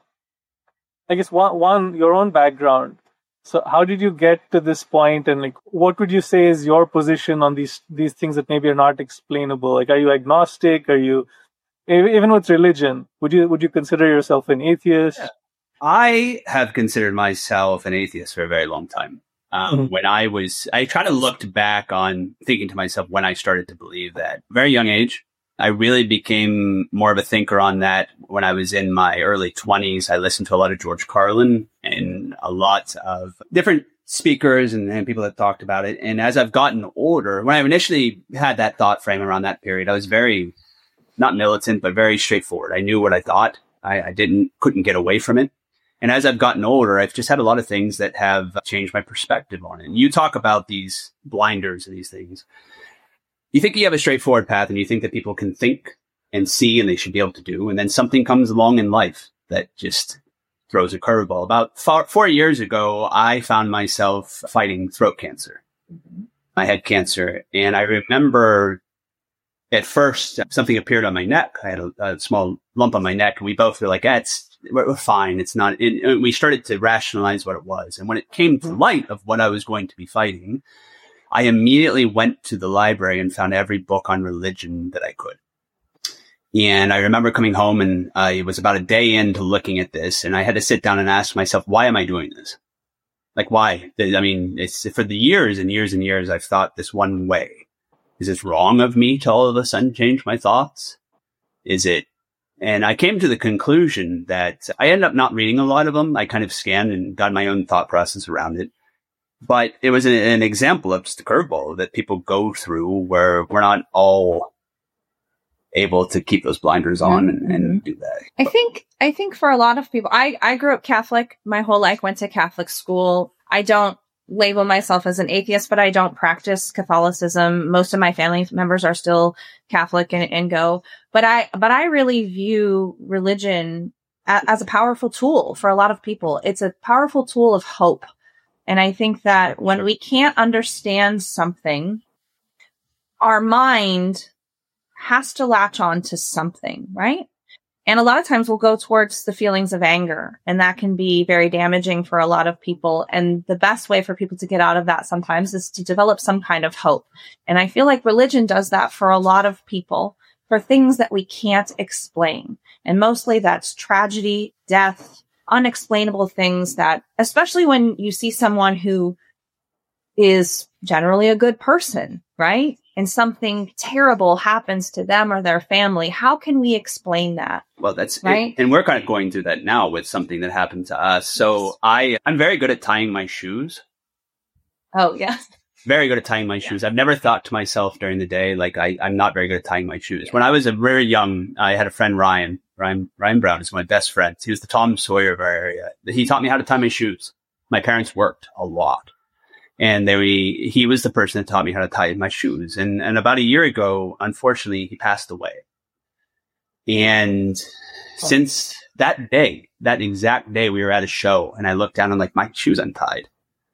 I guess one, one, your own background. So how did you get to this point, and like, what would you say is your position on these these things that maybe are not explainable? Like, are you agnostic? Are you, even with religion, would you would you consider yourself an atheist? Yeah. I have considered myself an atheist for a very long time. Um, mm-hmm. When I was, I kind of looked back on thinking to myself when I started to believe that. Very young age, I really became more of a thinker on that when I was in my early twenties. I listened to a lot of George Carlin and a lot of different speakers and, and people that talked about it. And as I've gotten older, when I initially had that thought frame around that period, I was very, not militant, but very straightforward. I knew what I thought. I, I didn't, couldn't get away from it. And as I've gotten older, I've just had a lot of things that have changed my perspective on it. And you talk about these blinders and these things. You think you have a straightforward path and you think that people can think and see and they should be able to do. And then something comes along in life that just throws a curveball. About four, four years ago, I found myself fighting throat cancer. Mm-hmm. I had cancer. And I remember at first something appeared on my neck. I had a, a small lump on my neck. And we both were like, that's we're, we're fine. It's not, it, and we started to rationalize what it was. And when it came to light of what I was going to be fighting, I immediately went to the library and found every book on religion that I could. And I remember coming home, and uh, it was about a day into looking at this, and I had to sit down and ask myself, why am I doing this? Like, why? I mean, it's for the years and years and years I've thought this one way. Is it wrong of me to all of a sudden change my thoughts? Is it? And I came to the conclusion that I ended up not reading a lot of them. I kind of scanned and got my own thought process around it. But it was an, an example of just a curveball that people go through where we're not all able to keep those blinders on and, and do that. I think, I think for a lot of people, I, I grew up Catholic my whole life, went to Catholic school. I don't label myself as an atheist, but I don't practice Catholicism. Most of my family members are still Catholic and, and go, but I, but I really view religion a, as a powerful tool for a lot of people. It's a powerful tool of hope. And I think that when we can't understand something, our mind has to latch on to something, right? And a lot of times we'll go towards the feelings of anger, and that can be very damaging for a lot of people. And the best way for people to get out of that sometimes is to develop some kind of hope. And I feel like religion does that for a lot of people, for things that we can't explain. And mostly that's tragedy, death, unexplainable things that, especially when you see someone who is generally a good person, right? And something terrible happens to them or their family. How can we explain that? Well, that's right. It. And we're kind of going through that now with something that happened to us. So yes. I, I'm very good at tying my shoes. Oh, yeah. Very good at tying my yeah. shoes. I've never thought to myself during the day, like I, I'm not very good at tying my shoes. Yeah. When I was a very young, I had a friend, Ryan. Ryan, Ryan Brown is my best friend. He was the Tom Sawyer of our area. He taught me how to tie my shoes. My parents worked a lot. And they, he was the person that taught me how to tie my shoes. And, and about a year ago, unfortunately, he passed away. And oh. since that day, that exact day, we were at a show, and I looked down and like, my shoe's untied.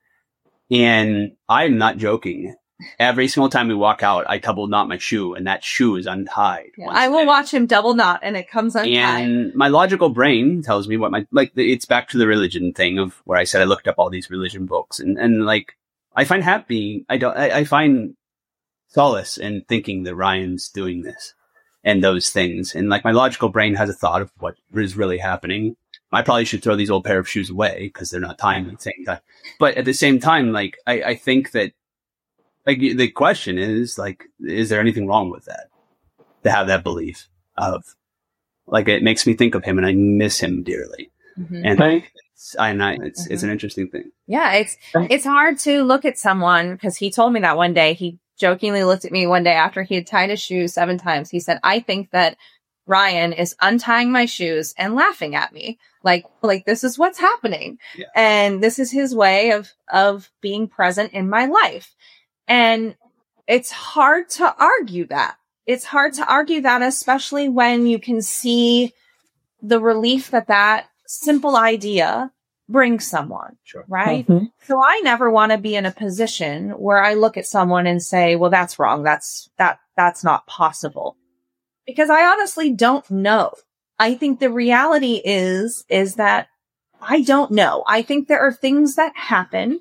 And I'm not joking. Every single time we walk out, I double knot my shoe, and that shoe is untied. Yeah, I will watch him double knot, and it comes untied. And my logical brain tells me what my, like, it's back to the religion thing of where I said I looked up all these religion books, and, and like, I find happy. I don't. I, I find solace in thinking that Ryan's doing this and those things. And like my logical brain has a thought of what is really happening. I probably should throw these old pair of shoes away because they're not tying at the same time. But at the same time, like I, I think that like the question is like, is there anything wrong with that? To have that belief of like it makes me think of him and I miss him dearly. Mm-hmm. And I, it's, I, and I, it's, mm-hmm. it's an interesting thing. Yeah. It's, it's hard to look at someone because he told me that one day. He jokingly looked at me one day after he had tied his shoes seven times. He said, I think that Ryan is untying my shoes and laughing at me. Like, like this is what's happening. Yeah. And this is his way of, of being present in my life. And it's hard to argue that. It's hard to argue that, especially when you can see the relief that that simple idea brings someone, sure. right? Mm-hmm. So I never want to be in a position where I look at someone and say, well, that's wrong. That's, that, that's not possible. Because I honestly don't know. I think the reality is, is that I don't know. I think there are things that happen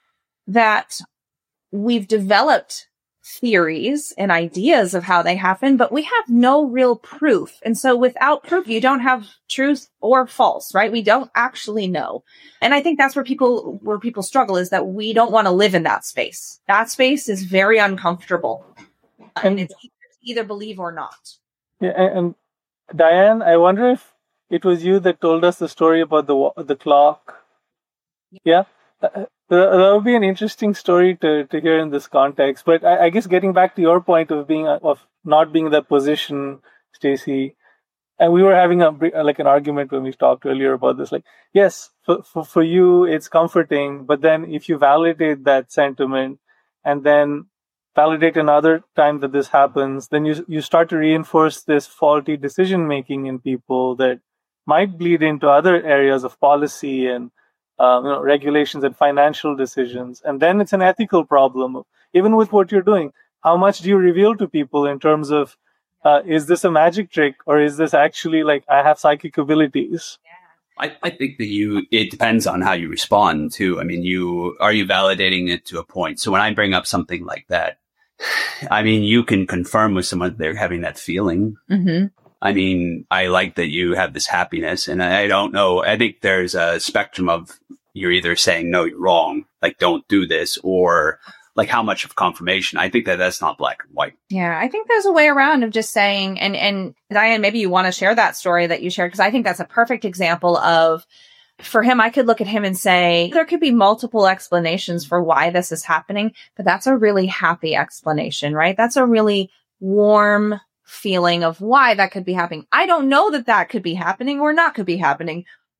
that we've developed theories and ideas of how they happen, but we have no real proof. And so without proof, you don't have truth or false, right? We don't actually know. And I think that's where people, where people struggle is that we don't want to live in that space. That space is very uncomfortable. And it's either believe or not. Yeah. And, and Diane, I wonder if it was you that told us the story about the, the clock. Yeah. Uh, That would be an interesting story to, to hear in this context. But I, I guess getting back to your point of being of not being in that position, Stacey, and we were having a like an argument when we talked earlier about this. Like, yes, for, for for you it's comforting, but then if you validate that sentiment and then validate another time that this happens, then you you start to reinforce this faulty decision making in people that might bleed into other areas of policy and Um, you know, regulations and financial decisions. And then it's an ethical problem. Even with what you're doing, how much do you reveal to people in terms of, uh, is this a magic trick or is this actually like, I have psychic abilities? I, I think that you, it depends on how you respond too. I mean, you, are you validating it to a point? So when I bring up something like that, I mean, you can confirm with someone that they're having that feeling. Mm-hmm. I mean, I like that you have this happiness, and I don't know. I think there's a spectrum of you're either saying, no, you're wrong, like, don't do this, or like how much of confirmation. I think that that's not black and white. Yeah, I think there's a way around of just saying, and, and Diane, maybe you want to share that story that you shared, because I think that's a perfect example of, for him, I could look at him and say, there could be multiple explanations for why this is happening, but that's a really happy explanation, right? That's a really warm feeling of why that could be happening. I don't know that that could be happening or not could be happening.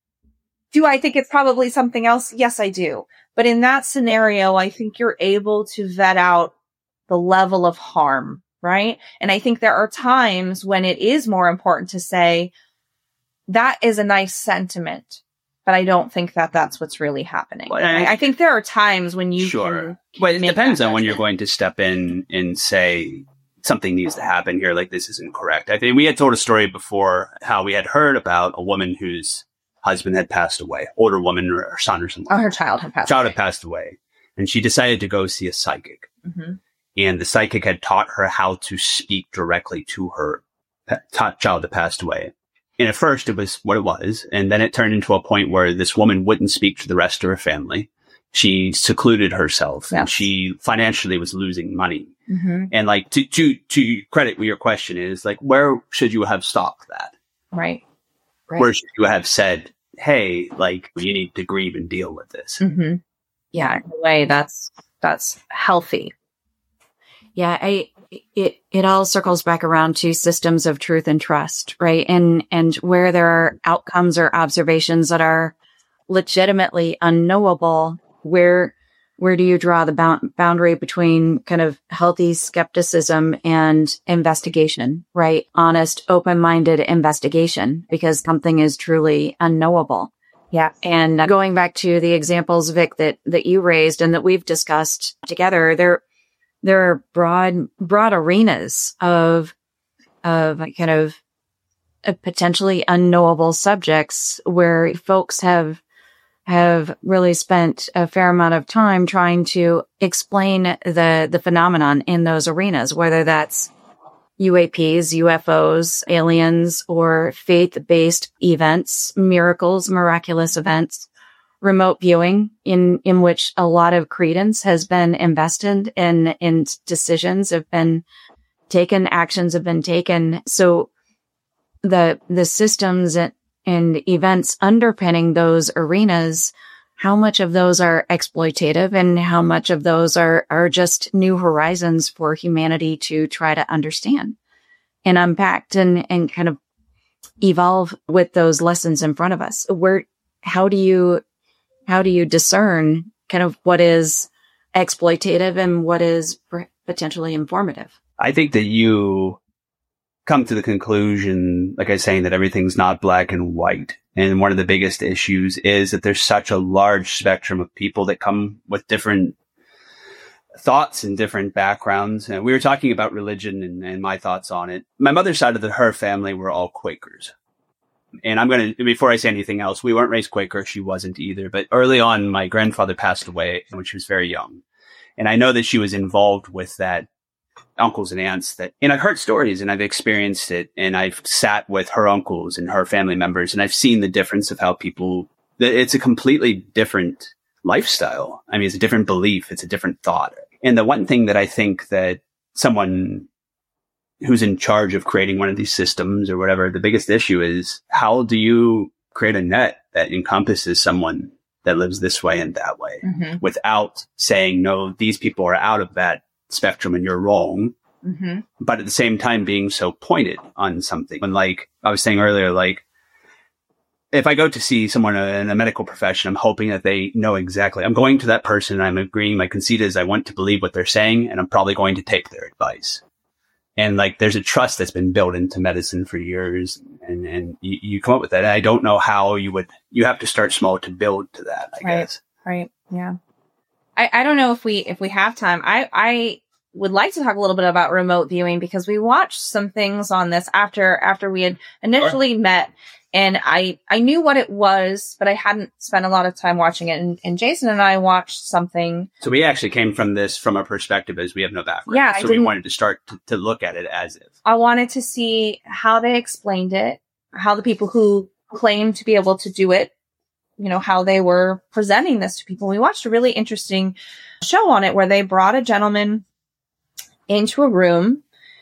Do I think it's probably something else? Yes, I do. But in that scenario, I think you're able to vet out the level of harm, right? And I think there are times when it is more important to say, that is a nice sentiment, but I don't think that that's what's really happening. Well, I, I think there are times when you sure. can Well, it depends on when judgment. you're going to step in and say, something needs to happen here, like this isn't correct. I think we had told a story before how we had heard about a woman whose husband had passed away, older woman or, or son or something. Oh, her child had passed child away. had passed away. And she decided to go see a psychic. Mm-hmm. And the psychic had taught her how to speak directly to her pa- t- child that passed away. And at first it was what it was. And then it turned into a point where this woman wouldn't speak to the rest of her family. She secluded herself, Yes. and she financially was losing money. Mm-hmm. And like to, to, to credit what your question is, like, where should you have stopped that? Right. Right. Where should you have said, hey, like, you need to grieve and deal with this? Mm-hmm. Yeah, in a way that's, that's healthy. Yeah, I it it all circles back around to systems of truth and trust, right? And and where there are outcomes or observations that are legitimately unknowable, where where do you draw the bound, boundary between kind of healthy skepticism and investigation, right? Honest, open-minded investigation, because something is truly unknowable. Yeah. And uh, going back to the examples, Vic, that, that you raised and that we've discussed together, there, there are broad, broad arenas of, of kind of uh, potentially unknowable subjects where folks have, have really spent a fair amount of time trying to explain the, the phenomenon in those arenas, whether that's U A Ps, U F Os, aliens, or faith-based events, miracles, miraculous events, remote viewing, in, in which a lot of credence has been invested in, in decisions have been taken, actions have been taken. So the, the systems and, and events underpinning those arenas, how much of those are exploitative and how much of those are, are just new horizons for humanity to try to understand and unpack and, and kind of evolve with those lessons in front of us? Where, how do you, how do you discern kind of what is exploitative and what is potentially informative? I think that you come to the conclusion, like I was saying, that everything's not black and white. And one of the biggest issues is that there's such a large spectrum of people that come with different thoughts and different backgrounds. And we were talking about religion and, and my thoughts on it. My mother's side of the, her family were all Quakers. And I'm going to, before I say anything else, we weren't raised Quaker. She wasn't either. But early on, my grandfather passed away when she was very young. And I know that she was involved with that uncles and aunts that, and I've heard stories and I've experienced it, and I've sat with her uncles and her family members, and I've seen the difference of how people, that it's a completely different lifestyle. I mean, it's a different belief. It's a different thought. And the one thing that I think that someone who's in charge of creating one of these systems or whatever, the biggest issue is, how do you create a net that encompasses someone that lives this way and that way, mm-hmm. without saying, no, these people are out of that spectrum and you're wrong, mm-hmm. but at the same time being so pointed on something. And like I was saying earlier, like if I go to see someone in a medical profession, I'm hoping that they know exactly. I'm going to that person and I'm agreeing. My conceit is I want to believe what they're saying, and I'm probably going to take their advice. And like there's a trust that's been built into medicine for years, and, and you, you come up with that. And I don't know how you would, you have to start small to build to that, I right. guess. Right. Yeah. I, I don't know if we, if we have time. I, I would like to talk a little bit about remote viewing, because we watched some things on this after, after we had initially sure. met. And I, I knew what it was, but I hadn't spent a lot of time watching it. And, and Jason and I watched something. So we actually came from this from a perspective as we have no background. Yeah, so we wanted to start to, to look at it as if. I wanted to see how they explained it, how the people who claimed to be able to do it, you know, how they were presenting this to people. We watched a really interesting show on it where they brought a gentleman into a room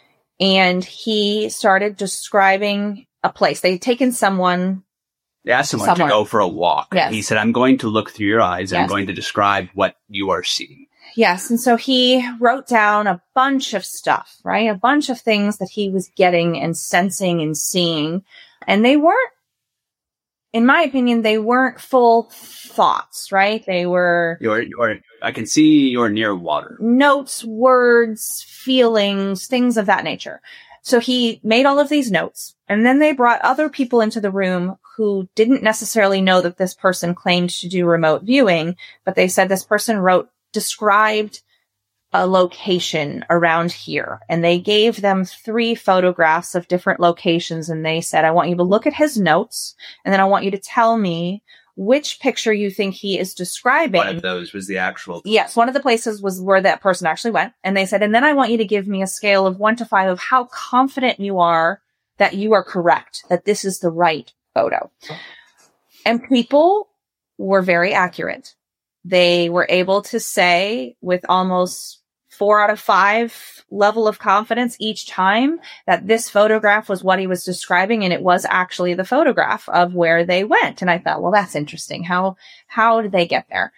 and he started describing a place. They had taken someone. They asked someone somewhere. to go for a walk. Yes. He said, I'm going to look through your eyes. And Yes. I'm going to describe what you are seeing. Yes. And so he wrote down a bunch of stuff, right? A bunch of things that he was getting and sensing and seeing. And they weren't, in my opinion, they weren't full thoughts, right? They were You're, you're, I can see you're near water. notes, words, feelings, things of that nature. So he made all of these notes, and then they brought other people into the room who didn't necessarily know that this person claimed to do remote viewing, but they said this person wrote, described a location around here. And they gave them three photographs of different locations. And they said, I want you to look at his notes, and then I want you to tell me which picture you think he is describing. One of those was the actual. Yes, one of the places was where that person actually went. And they said, and then I want you to give me a scale of one to five of how confident you are that you are correct, that this is the right photo. And people were very accurate. They were able to say with almost four out of five level of confidence each time that this photograph was what he was describing, and it was actually the photograph of where they went. And I thought, well, that's interesting. How, how did they get there?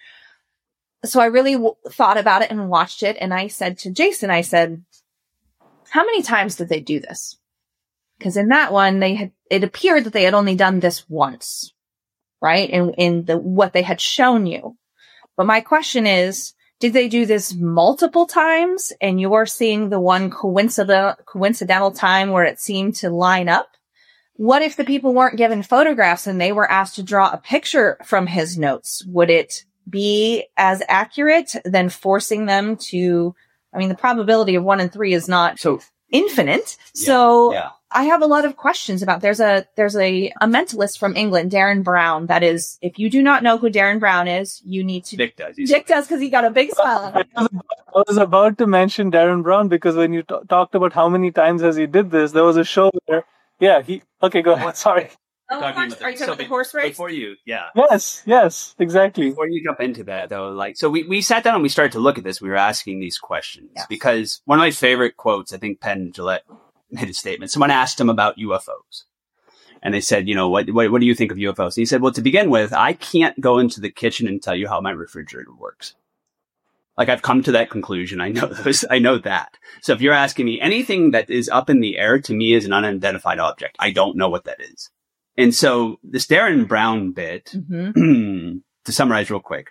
So I really w- thought about it and watched it. And I said to Jason, I said, how many times did they do this? Because in that one, they had, it appeared that they had only done this once, right? In, in the, what they had shown you. But my question is, did they do this multiple times and you're seeing the one coincidental, coincidental time where it seemed to line up? What if the people weren't given photographs and they were asked to draw a picture from his notes? Would it be as accurate than forcing them to, I mean, the probability of one and three is not So infinite. Yeah, so yeah. I have a lot of questions about, there's a, there's a, a mentalist from England, Darren Brown. That is, if you do not know who Darren Brown is, you need to. Dick does. He's- Dick does, because he got a big smile on it. I was about to mention Darren Brown because when you t- talked about how many times has he did this, there was a show where, yeah, he, okay, go ahead. Sorry. Oh, talking horse, about are you the- talking so about the be- horse race? Before you, yeah. Yes, yes, exactly. Before you jump into that, though, like, so we, we sat down and we started to look at this. We were asking these questions Yes. because one of my favorite quotes, I think Penn Jillette made a statement. Someone asked him about U F Os. And they said, you know, what, what, what do you think of U F Os? And he said, well, to begin with, I can't go into the kitchen and tell you how my refrigerator works. Like, I've come to that conclusion. I know those, I know that. So if you're asking me, anything that is up in the air to me is an unidentified object. I don't know what that is. And so this Darren Brown bit, Mm-hmm. to summarize real quick,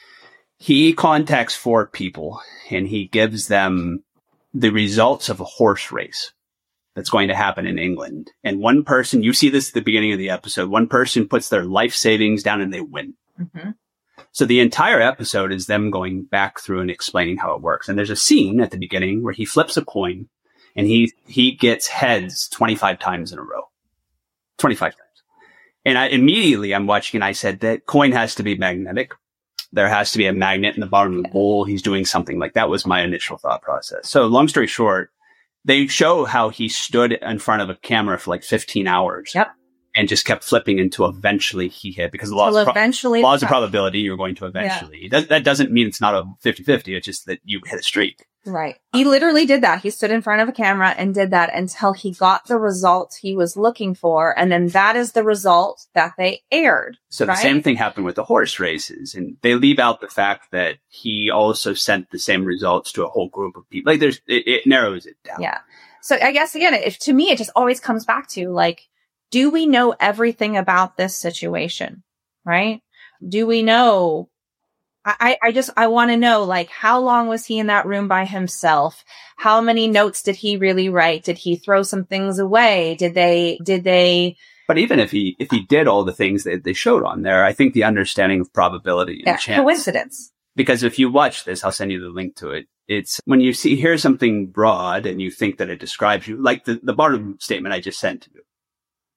he contacts four people and he gives them the results of a horse race that's going to happen in England. And one person, you see this at the beginning of the episode, one person puts their life savings down and they win. Mm-hmm. So the entire episode is them going back through and explaining how it works. And there's a scene at the beginning where he flips a coin and he, he gets heads twenty-five times in a row. twenty-five times. And I immediately I'm watching and I said that coin has to be magnetic. There has to be a magnet in the bottom of the bowl. He's doing something like that was my initial thought process. So long story short, they show how he stood in front of a camera for like fifteen hours. Yep. And just kept flipping until eventually he hit, because the laws, Well, of, pro- eventually, laws of probability, you're going to eventually. That, that doesn't mean it's not a fifty-fifty. It's just that you hit a streak. right. He literally did that. He stood in front of a camera and did that until he got the result he was looking for. And then that is the result that they aired. So right? the same thing happened with the horse races, and they leave out the fact that he also sent the same results to a whole group of people. Like there's, it, it narrows it down. Yeah. So I guess again, if to me, it just always comes back to like, do we know everything about this situation? Right? Do we know? I, I just, I want to know, like, how long was he in that room by himself? How many notes did he really write? Did he throw some things away? Did they, did they? But even if he, if he did all the things that they showed on there, I think the understanding of probability and Yeah, chance. coincidence. Because if you watch this, I'll send you the link to it. It's when you see, hear something broad and you think that it describes you, like the, the bottom statement I just sent to you.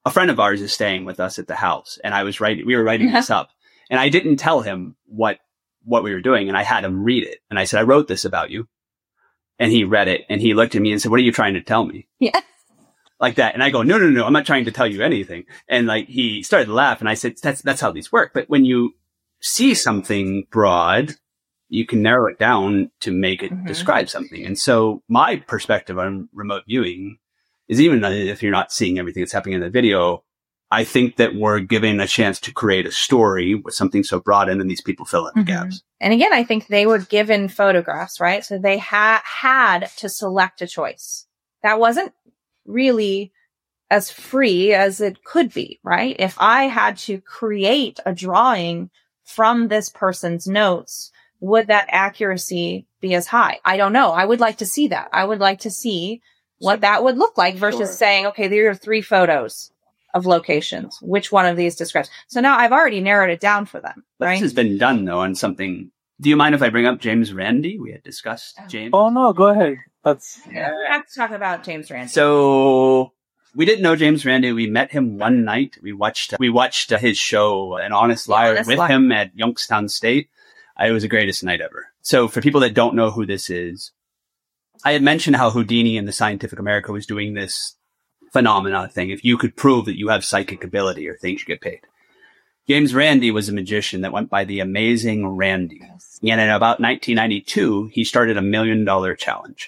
a friend of ours is staying with us at the house, and I was writing, we were writing this up, and I didn't tell him what, what we were doing, and I had him read it. And I said, I wrote this about you. And he read it, and he looked at me and said, what are you trying to tell me? Yeah. Like that. And I go, no, no, no, I'm not trying to tell you anything. And like, he started to laugh, and I said, that's, that's how these work. But when you see something broad, you can narrow it down to make it mm-hmm. describe something. And so my perspective on remote viewing is, even if you're not seeing everything that's happening in the video, I think that we're given a chance to create a story with something so broad, and then these people fill in the mm-hmm. gaps. And again, I think they were given photographs, right? So they ha- had to select a choice. That wasn't really as free as it could be, right? If I had to create a drawing from this person's notes, would that accuracy be as high? I don't know. I would like to see that. I would like to see what that would look like versus sure. saying, okay, there are three photos of locations. Which one of these describes? So now I've already narrowed it down for them, right? This has been done, though, on something. Do you mind if I bring up James Randi? We had discussed James. Oh, no, go ahead. That's yeah. We have to talk about James Randi. So we didn't know James Randi. We met him one night. We watched we watched his show, An Honest Liar, Honest with Liar. him at Youngstown State. It was the greatest night ever. So for people that don't know who this is, I had mentioned how Houdini and the Scientific America was doing this phenomena thing. If you could prove that you have psychic ability or things, you get paid. James Randi was a magician that went by the Amazing Randi. Yes. And in about nineteen ninety-two, he started a million dollar challenge.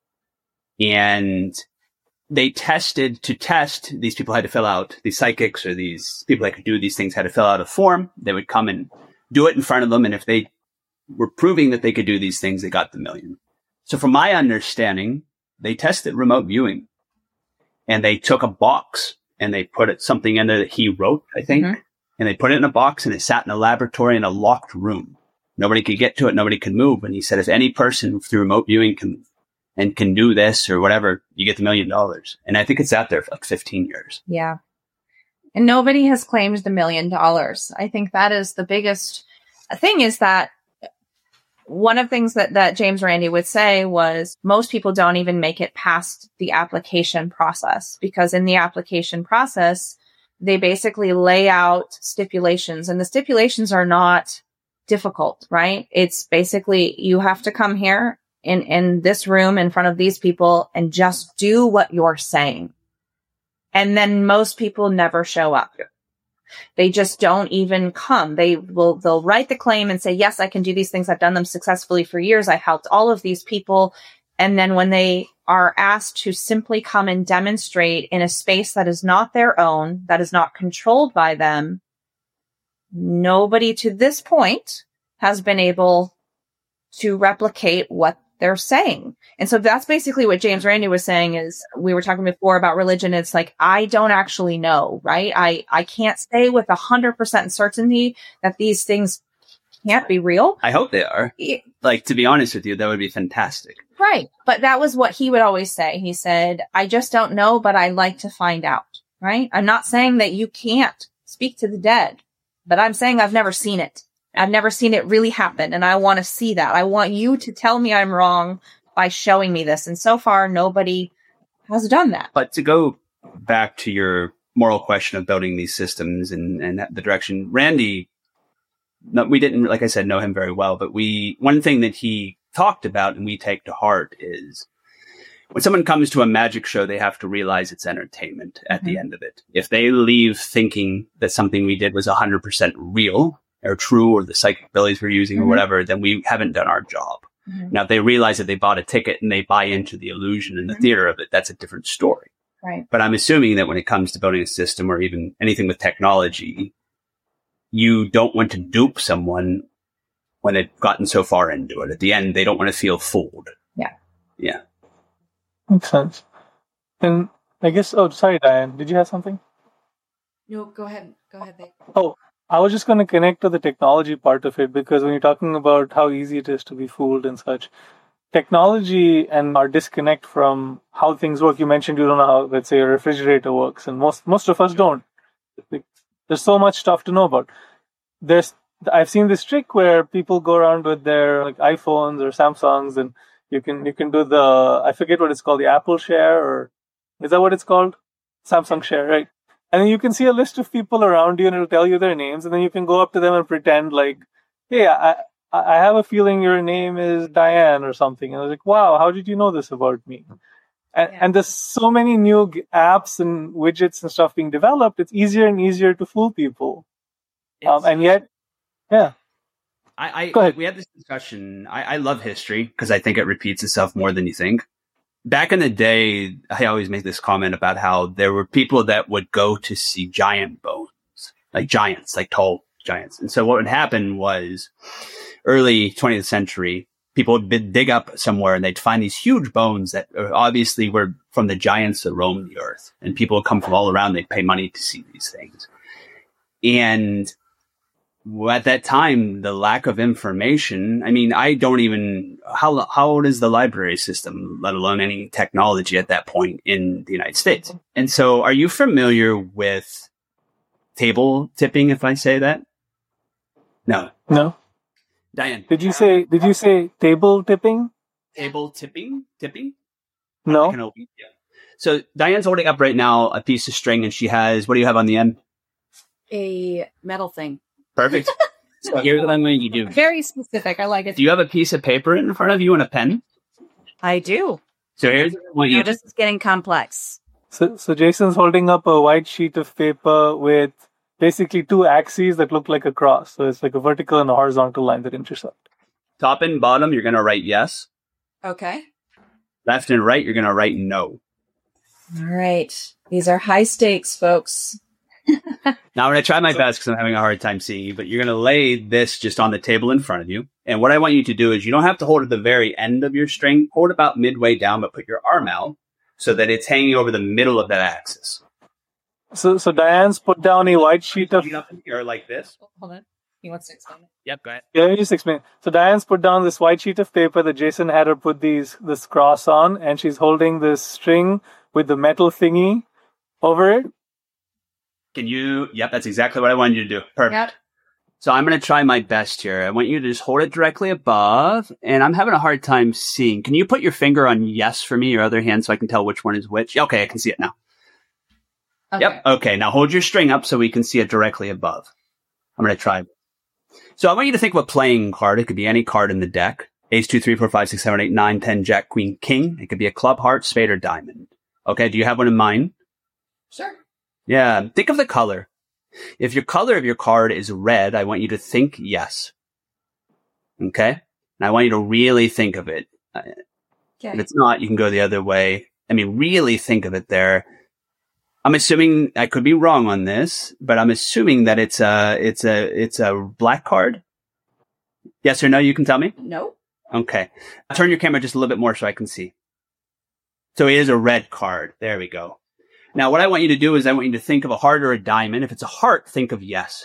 And they tested, to test, these people had to fill out, these psychics or these people that could do these things had to fill out a form. They would come and do it in front of them. And if they were proving that they could do these things, they got the million. So from my understanding, they tested remote viewing, and they took a box and they put it something in there that he wrote, I think, mm-hmm. and they put it in a box, and it sat in a laboratory in a locked room. Nobody could get to it. Nobody could move. And he said, if any person through remote viewing can, and can do this or whatever, you get the million dollars. And I think it's out there for like fifteen years. Yeah. And nobody has claimed the million dollars. I think that is the biggest thing, is that one of the things that, that James Randi would say was most people don't even make it past the application process, because in the application process, they basically lay out stipulations, and the stipulations are not difficult, right? It's basically, you have to come here in, in this room in front of these people and just do what you're saying. And then most people never show up. They just don't even come. They will, they'll write the claim and say, yes, I can do these things. I've done them successfully for years. I helped all of these people. And then when they are asked to simply come and demonstrate in a space that is not their own, that is not controlled by them, nobody to this point has been able to replicate what they're saying. And so that's basically what James Randi was saying. Is we were talking before about religion. It's like, I don't actually know, right? I, I can't say with a hundred percent certainty that these things can't be real. I hope they are. It, like, to be honest with you, that would be fantastic. Right. But that was what he would always say. He said, I just don't know, but I'd like to find out, right? I'm not saying that you can't speak to the dead, but I'm saying I've never seen it. I've never seen it really happen, and I want to see that. I want you to tell me I'm wrong by showing me this. And so far, nobody has done that. But to go back to your moral question of building these systems and, and the direction, Randi, no, we didn't, like I said, know him very well, but we, one thing that he talked about and we take to heart is when someone comes to a magic show, they have to realize it's entertainment at mm-hmm. the end of it. If they leave thinking that something we did was one hundred percent real or true, or the psychic abilities we're using mm-hmm. or whatever, then we haven't done our job. Mm-hmm. Now, if they realize that they bought a ticket and they buy into the illusion and the mm-hmm. theater of it, that's a different story. Right. But I'm assuming that when it comes to building a system or even anything with technology, you don't want to dupe someone when they've gotten so far into it. At the end, they don't want to feel fooled. Yeah. Yeah. Makes sense. And I guess, oh, sorry, Diane, did you have something? No, go ahead. Go ahead, babe. Oh, I was just going to connect to the technology part of it, because when you're talking about how easy it is to be fooled and such, technology and our disconnect from how things work. You mentioned you don't know how, let's say, a refrigerator works, and most most of us don't. There's so much stuff to know about. There's I've seen this trick where people go around with their like iPhones or Samsungs, and you can you can do the, I forget what it's called, the Apple Share, or is that what it's called? Samsung Share, right? And then you can see a list of people around you and it'll tell you their names. And then you can go up to them and pretend like, hey, I, I have a feeling your name is Diane or something. And I was like, wow, how did you know this about me? And, Yeah. and there's so many new g- apps and widgets and stuff being developed. It's easier and easier to fool people. Um, It's- and yet, yeah. I, I Go ahead. we had this discussion. I, I love history because I think it repeats itself more than you think. Back in the day, I always make this comment about how there were people that would go to see giant bones, like giants, like tall giants. And so what would happen was early twentieth century, people would be- dig up somewhere and they'd find these huge bones that uh, obviously were from the giants that roamed the earth. And people would come from all around. They'd pay money to see these things. And at that time, the lack of information, I mean, I don't even, how, how old is the library system, let alone any technology at that point in the United States? And so are you familiar with table tipping, if I say that? No. No. Diane. Did you say, did you say table tipping? Table tipping? Tipping? No. I can open- yeah. So Diane's holding up right now a piece of string and she has, what do you have on the end? A metal thing. Perfect. So here's what I'm going to do. Very specific. I like it. Do you have a piece of paper in front of you and a pen? I do. So here's what you Now this is getting complex. So, so Jason's holding up a white sheet of paper with basically two axes that look like a cross. So it's like a vertical and a horizontal line that intersect. top and bottom, you're going to write yes. Okay. Left and right, you're going to write no. All right. These are high stakes, folks. Now, I'm going to try my best because I'm having a hard time seeing you, but you're going to lay this just on the table in front of you. And what I want you to do is you don't have to hold it at the very end of your string. Hold about midway down, but put your arm out so that it's hanging over the middle of that axis. So, so Diane's put down a white sheet of. Lean up in here like this. Hold on. He wants to explain it. Yep, go ahead. Yeah, let me just explain. So Diane's put down this white sheet of paper that Jason had her put these this cross on, and she's holding this string with the metal thingy over it. Can you? Yep, that's exactly what I wanted you to do. Perfect. Yep. So I'm going to try my best here. I want you to just hold it directly above, and I'm having a hard time seeing. Can you put your finger on yes for me, your other hand, so I can tell which one is which? Okay, I can see it now. Okay. Yep. Okay, now hold your string up so we can see it directly above. I'm going to try. So I want you to think of a playing card. It could be any card in the deck. Ace, two, three, four, five, six, seven, eight, nine, ten, jack, queen, king. It could be a club, heart, spade, or diamond. Okay, do you have one in mind? Sure. Yeah, think of the color. If your color of your card is red, I want you to think yes. Okay? And I want you to really think of it. Uh, Okay. If it's not, you can go the other way. I mean, really think of it there. I'm assuming, I could be wrong on this, but I'm assuming that it's a, it's a, it's a black card. Yes or no, you can tell me? No. Okay. Turn your camera just a little bit more so I can see. So it is a red card. There we go. Now, what I want you to do is I want you to think of a heart or a diamond. If it's a heart, think of yes.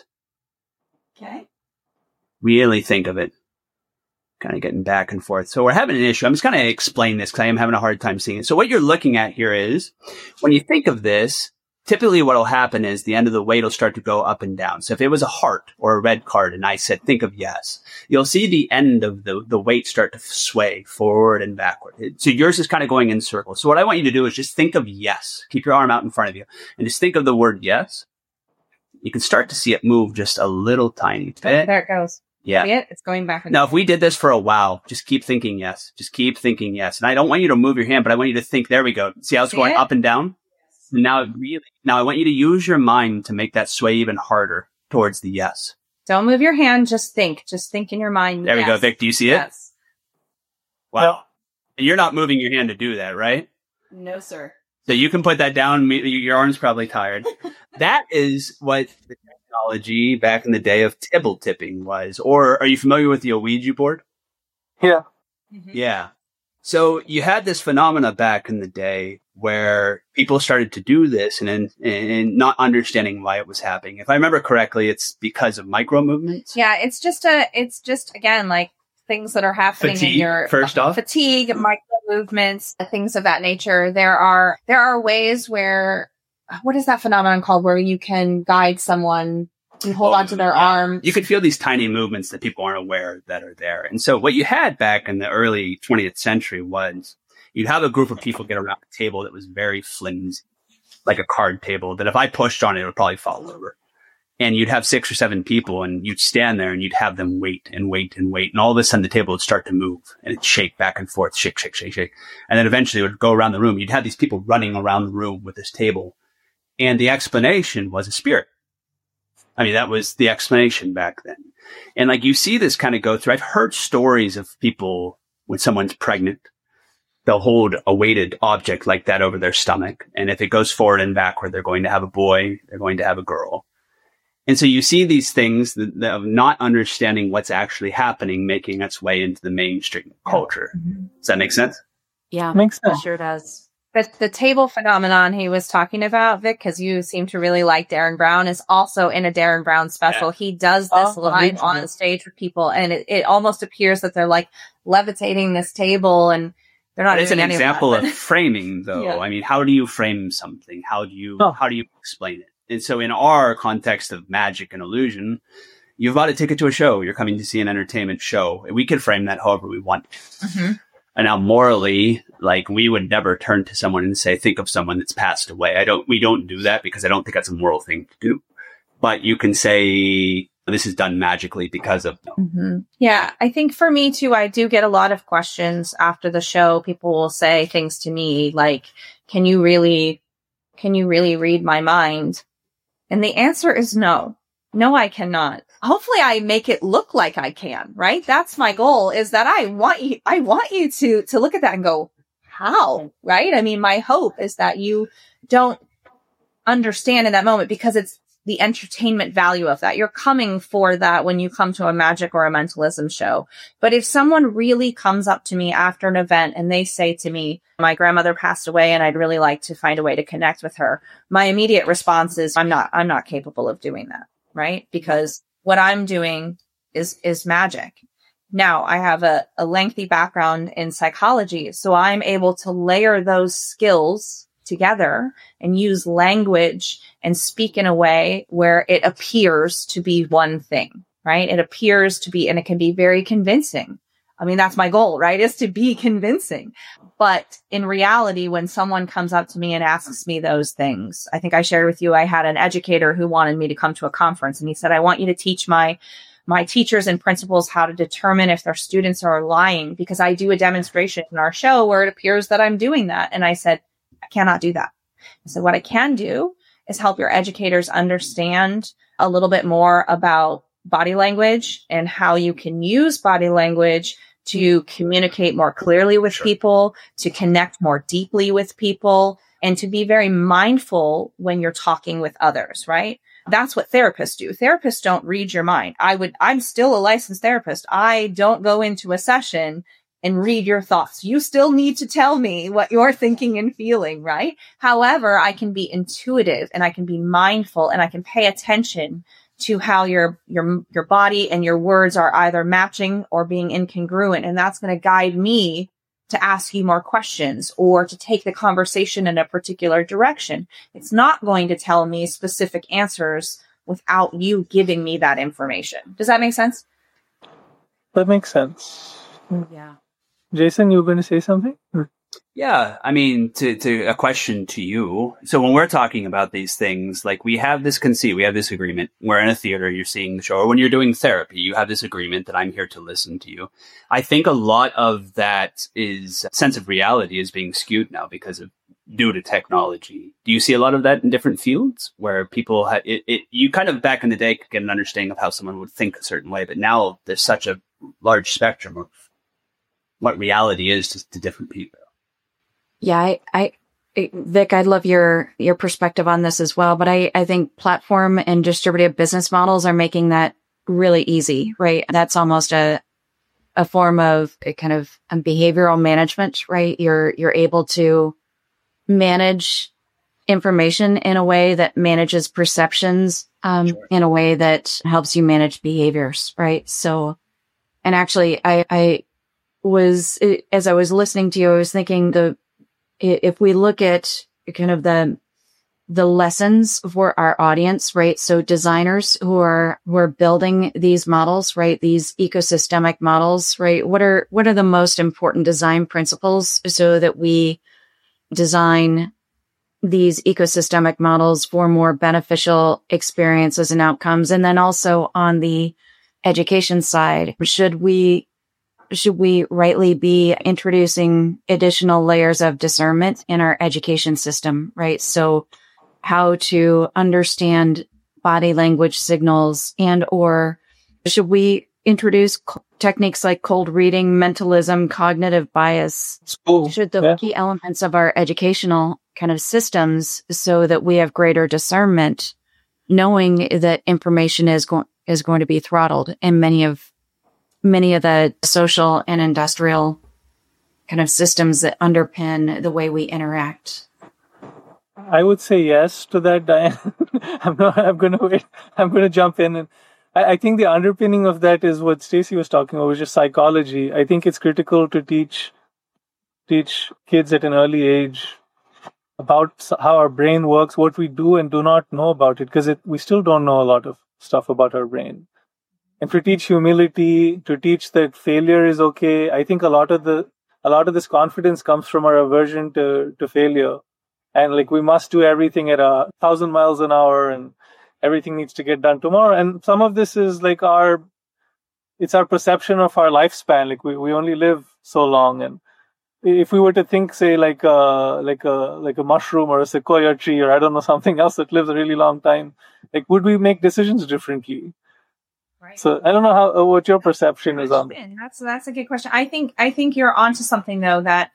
Okay. Really think of it. Kind of getting back and forth. So we're having an issue. I'm just going to explain this because I am having a hard time seeing it. So what you're looking at here is when you think of this, typically what will happen is the end of the weight will start to go up and down. So if it was a heart or a red card and I said, think of yes, you'll see the end of the, the weight start to sway forward and backward. So yours is kind of going in circles. So what I want you to do is just think of yes. Keep your arm out in front of you and just think of the word yes. You can start to see it move just a little tiny Oh, bit. there it goes. Yeah. See it? It's going back. and Now, if we did this for a while, just keep thinking yes. Just keep thinking yes. And I don't want you to move your hand, but I want you to think, there we go. See how it's See going it? up and down? Now, it really, now I want you to use your mind to make that sway even harder towards the yes. Don't move your hand. Just think. Just think in your mind. There we go. yes. Vic, do you see it? Yes. Wow. And you're not moving your hand to do that, right? No, sir. So you can put that down. Me- Your arm's probably tired. That is what the technology back in the day of table tipping was. Or are you familiar with the Ouija board? Yeah. Mm-hmm. Yeah. So you had this phenomena back in the day where people started to do this and, and not understanding why it was happening. If I remember correctly, it's because of micro movements. Yeah, it's just a, it's just, again, like things that are happening Fatigue, in your first off. fatigue, micro movements, things of that nature. There are, there are ways where, what is that phenomenon called where you can guide someone and hold Oh, onto their yeah. arm? You could feel these tiny movements that people aren't aware that are there. And so what you had back in the early twentieth century was you'd have a group of people get around a table that was very flimsy. like a card table that if I pushed on it, it would probably fall over. And you'd have six or seven people and you'd stand there and you'd have them wait and wait and wait. And all of a sudden the table would start to move and it'd shake back and forth, shake, shake, shake, shake. And then eventually it would go around the room. You'd have these people running around the room with this table. And the explanation was a spirit. I mean, that was the explanation back then. And like you see this kind of go through. I've heard stories of people when someone's pregnant, they'll hold a weighted object like that over their stomach. And if it goes forward and backward, they're going to have a boy, they're going to have a girl. And so you see these things that, that of not understanding what's actually happening, making its way into the mainstream culture. Mm-hmm. Does that make sense? Yeah, makes sense. It sure does. But the table phenomenon he was talking about, Vic, because you seem to really like Darren Brown, is also in a Darren Brown special. Yeah. He does this oh, live on the stage with people, and it, it almost appears that they're like levitating this table, and they're not. It's an example of framing, though. Yeah. I mean, how do you frame something? How do you oh. how do you explain it? And so in our context of magic and illusion, you've bought a ticket to a show. You're coming to see an entertainment show. We could frame that however we want. Mm-hmm. And now morally, like we would never turn to someone and say, think of someone that's passed away. I don't, we don't do that because I don't think that's a moral thing to do. But you can say this is done magically because of. No. Mm-hmm. Yeah. I think for me too, I do get a lot of questions after the show. People will say things to me like, can you really, can you really read my mind? And the answer is no. No, I cannot. Hopefully I make it look like I can, right? That's my goal, is that I want you, I want you to, to look at that and go, how, right? I mean, my hope is that you don't understand in that moment because it's the entertainment value of that. You're coming for that when you come to a magic or a mentalism show. But if someone really comes up to me after an event and they say to me, my grandmother passed away and I'd really like to find a way to connect with her, my immediate response is, I'm not, I'm not capable of doing that, right? Because what I'm doing is, is magic. Now I have a, a lengthy background in psychology, so I'm able to layer those skills together and use language and speak in a way where it appears to be one thing, right? It appears to be, and it can be very convincing. I mean, that's my goal, right? Is to be convincing. But in reality, when someone comes up to me and asks me those things, I think I shared with you, I had an educator who wanted me to come to a conference and he said, I want you to teach my my teachers and principals how to determine if their students are lying, because I do a demonstration in our show where it appears that I'm doing that. And I said, I cannot do that. So what I can do is help your educators understand a little bit more about body language and how you can use body language to communicate more clearly with sure. people, to connect more deeply with people, and to be very mindful when you're talking with others, right? That's what therapists do. Therapists don't read your mind. I would, I'm still a licensed therapist. I don't go into a session and read your thoughts. You still need to tell me what you're thinking and feeling, right? However, I can be intuitive and I can be mindful and I can pay attention to how your, your, your body and your words are either matching or being incongruent. And that's going to guide me to ask you more questions or to take the conversation in a particular direction. It's not going to tell me specific answers without you giving me that information. Does that make sense? That makes sense. Yeah. Jason, you were going to say something? Yeah, I mean, to, to a question to you. So when we're talking about these things, like we have this conceit, we have this agreement. We're in a theater, you're seeing the show, or when you're doing therapy, you have this agreement that I'm here to listen to you. I think a lot of that is sense of reality is being skewed now because of due to technology. Do you see a lot of that in different fields where people ha- it, it you kind of back in the day could get an understanding of how someone would think a certain way, but now there's such a large spectrum of what reality is to, to different people. Yeah, I, I, Vic, I'd love your, your perspective on this as well, but I, I think platform and distributed business models are making that really easy, right? That's almost a, a form of a kind of um, behavioral management, right? You're, you're able to manage information in a way that manages perceptions, um, sure. in a way that helps you manage behaviors, right? So, and actually I, I was, as I was listening to you, I was thinking the, if we look at kind of the, the lessons for our audience, right? So designers who are, who are building these models, right? These ecosystemic models, right? What are, what are the most important design principles so that we design these ecosystemic models for more beneficial experiences and outcomes? And then also on the education side, should we should we rightly be introducing additional layers of discernment in our education system, right? So how to understand body language signals, and or should we introduce c- techniques like cold reading, mentalism, cognitive bias? School. Should the Yeah. key elements of our educational kind of systems so that we have greater discernment, knowing that information is going is going to be throttled in many of many of the social and industrial kind of systems that underpin the way we interact? I would say yes to that, Diane. I'm not. I'm going to wait. I'm going to jump in, and I, I think the underpinning of that is what Stacey was talking about, which is psychology. I think it's critical to teach teach kids at an early age about s- how our brain works, what we do and do not know about it, because it, we still don't know a lot of stuff about our brain. And to teach humility, to teach that failure is okay. I think a lot of the a lot of this confidence comes from our aversion to to failure. And like we must do everything at a thousand miles an hour, and everything needs to get done tomorrow. And some of this is like our, it's our perception of our lifespan. Like we, we only live so long. And if we were to think, say, like a, like a, like a mushroom or a sequoia tree, or I don't know, something else that lives a really long time, like would we make decisions differently? Right. So I don't know how, uh, what your perception is on. That's that's a good question. I think I think you're onto something though, that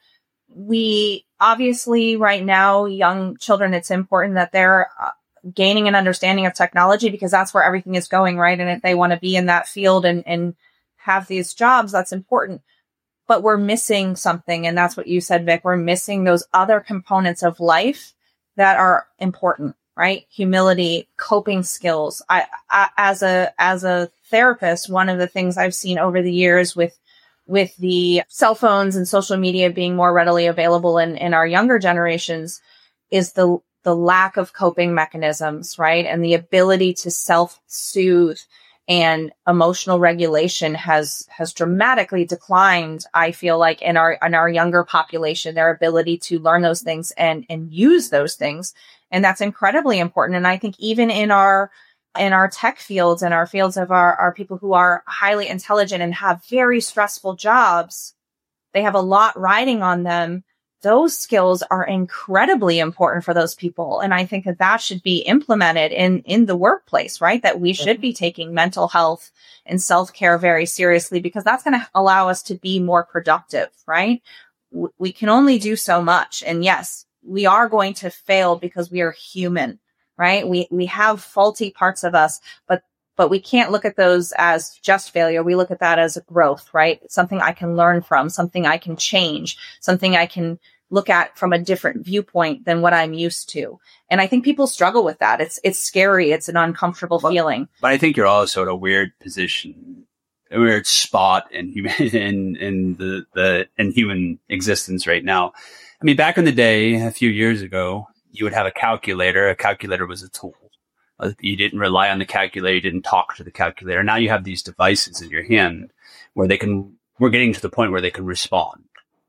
we obviously right now, young children, it's important that they're uh, gaining an understanding of technology, because that's where everything is going, right? And if they want to be in that field and, and have these jobs, that's important. But we're missing something. And that's what you said, Vic. We're missing those other components of life that are important, right? Humility, coping skills. I, I as a, as a therapist, one of the things I've seen over the years with with the cell phones and social media being more readily available in, in our younger generations is the, the lack of coping mechanisms, right? And the ability to self-soothe and emotional regulation has, has dramatically declined. I feel like in our, in our younger population, their ability to learn those things and, and use those things. And that's incredibly important. And I think even in our, in our tech fields and our fields of our, our people who are highly intelligent and have very stressful jobs, they have a lot riding on them. Those skills are incredibly important for those people. And I think that that should be implemented in, in the workplace, right? That we should be taking mental health and self-care very seriously, because that's going to allow us to be more productive, right? W- we can only do so much. And yes, we are going to fail because we are human. Right? We, we have faulty parts of us, but, but we can't look at those as just failure. We look at that as a growth, right? Something I can learn from, something I can change, something I can look at from a different viewpoint than what I'm used to. And I think people struggle with that. It's, it's scary. It's an uncomfortable but, feeling. But I think you're also at a weird position, a weird spot in human, in, in the, the, in human existence right now. I mean, back in the day, a few years ago, you would have a calculator. A calculator was a tool. You didn't rely on the calculator. You didn't talk to the calculator. Now you have these devices in your hand where they can, we're getting to the point where they can respond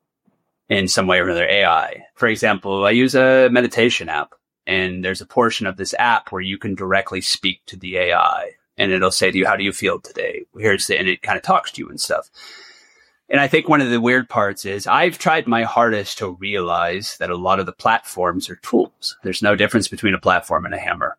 in some way or another, A I. For example, I use a meditation app, and there's a portion of this app where you can directly speak to the A I, and it'll say to you, how do you feel today? Here's the, and it kind of talks to you and stuff. And I think one of the weird parts is I've tried my hardest to realize that a lot of the platforms are tools. There's no difference between a platform and a hammer.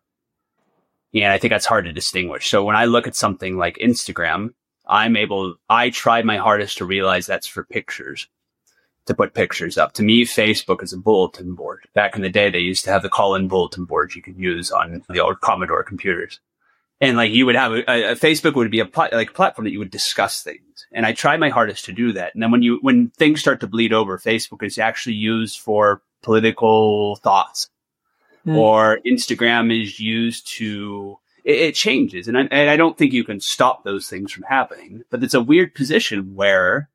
And I think that's hard to distinguish. So when I look at something like Instagram, I'm able, I tried my hardest to realize that's for pictures, to put pictures up. To me, Facebook is a bulletin board. Back in the day, they used to have the call-in bulletin boards you could use on the old Commodore computers. And like you would have a, a Facebook would be a plat- like a platform that you would discuss things. And I tried my hardest to do that. And then when you, when things start to bleed over, Facebook is actually used for political thoughts, mm. or Instagram is used to, it, it changes. And I, and I don't think you can stop those things from happening, but it's a weird position where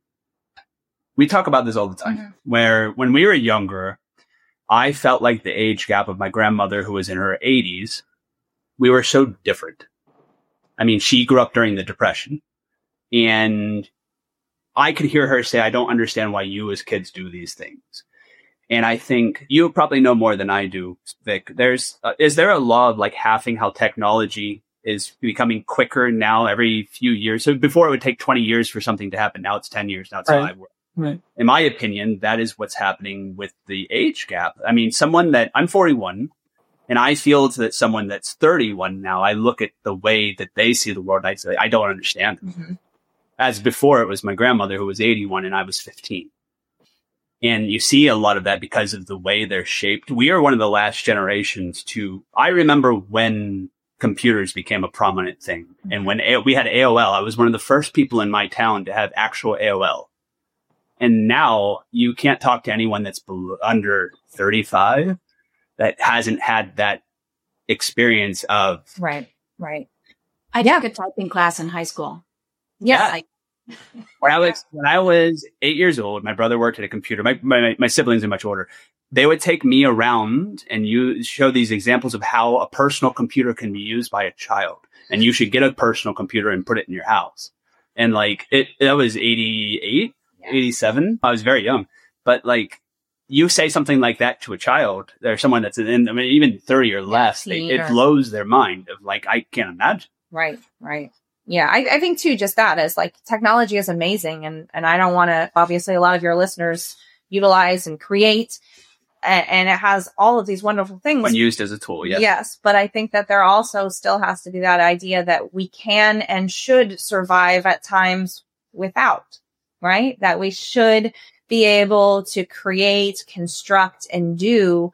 we talk about this all the time, mm-hmm. where when we were younger, I felt like the age gap of my grandmother, who was in her eighties, we were so different. I mean, she grew up during the Depression, and I could hear her say, I don't understand why you as kids do these things. And I think you probably know more than I do, Vic. There's, uh, is there a law of like halving how technology is becoming quicker now every few years? So before it would take twenty years for something to happen. Now it's ten years. Now it's Right. five. Right. In my opinion, that is what's happening with the age gap. I mean, someone that I'm forty-one and I feel that someone that's thirty-one now, I look at the way that they see the world. I say, I don't understand them. Mm-hmm. As before, it was my grandmother who was eighty-one and I was fifteen. And you see a lot of that because of the way they're shaped. We are one of the last generations to, I remember when computers became a prominent thing. And when A- we had A O L, I was one of the first people in my town to have actual A O L. And now you can't talk to anyone that's below, under thirty-five that hasn't had that experience of. Right. Right. I Yeah. took a typing class in high school. Yeah. I, when I was, when I was eight years old, my brother worked at a computer. My, my, my siblings are much older. They would take me around and you show these examples of how a personal computer can be used by a child. And you should get a personal computer and put it in your house. And like it, that was eighty-eight, yeah. eighty-seven. I was very young, but like you say something like that to a child, there's someone that's in, I mean, even thirty or less, they, it blows their mind of like, I can't imagine. Right. Right. Yeah, I, I think too, just that is like technology is amazing. And, and I don't want to, obviously a lot of your listeners utilize and create, and, and it has all of these wonderful things. When used as a tool, yes. Yes. But I think that there also still has to be that idea that we can and should survive at times without, right? That we should be able to create, construct, and do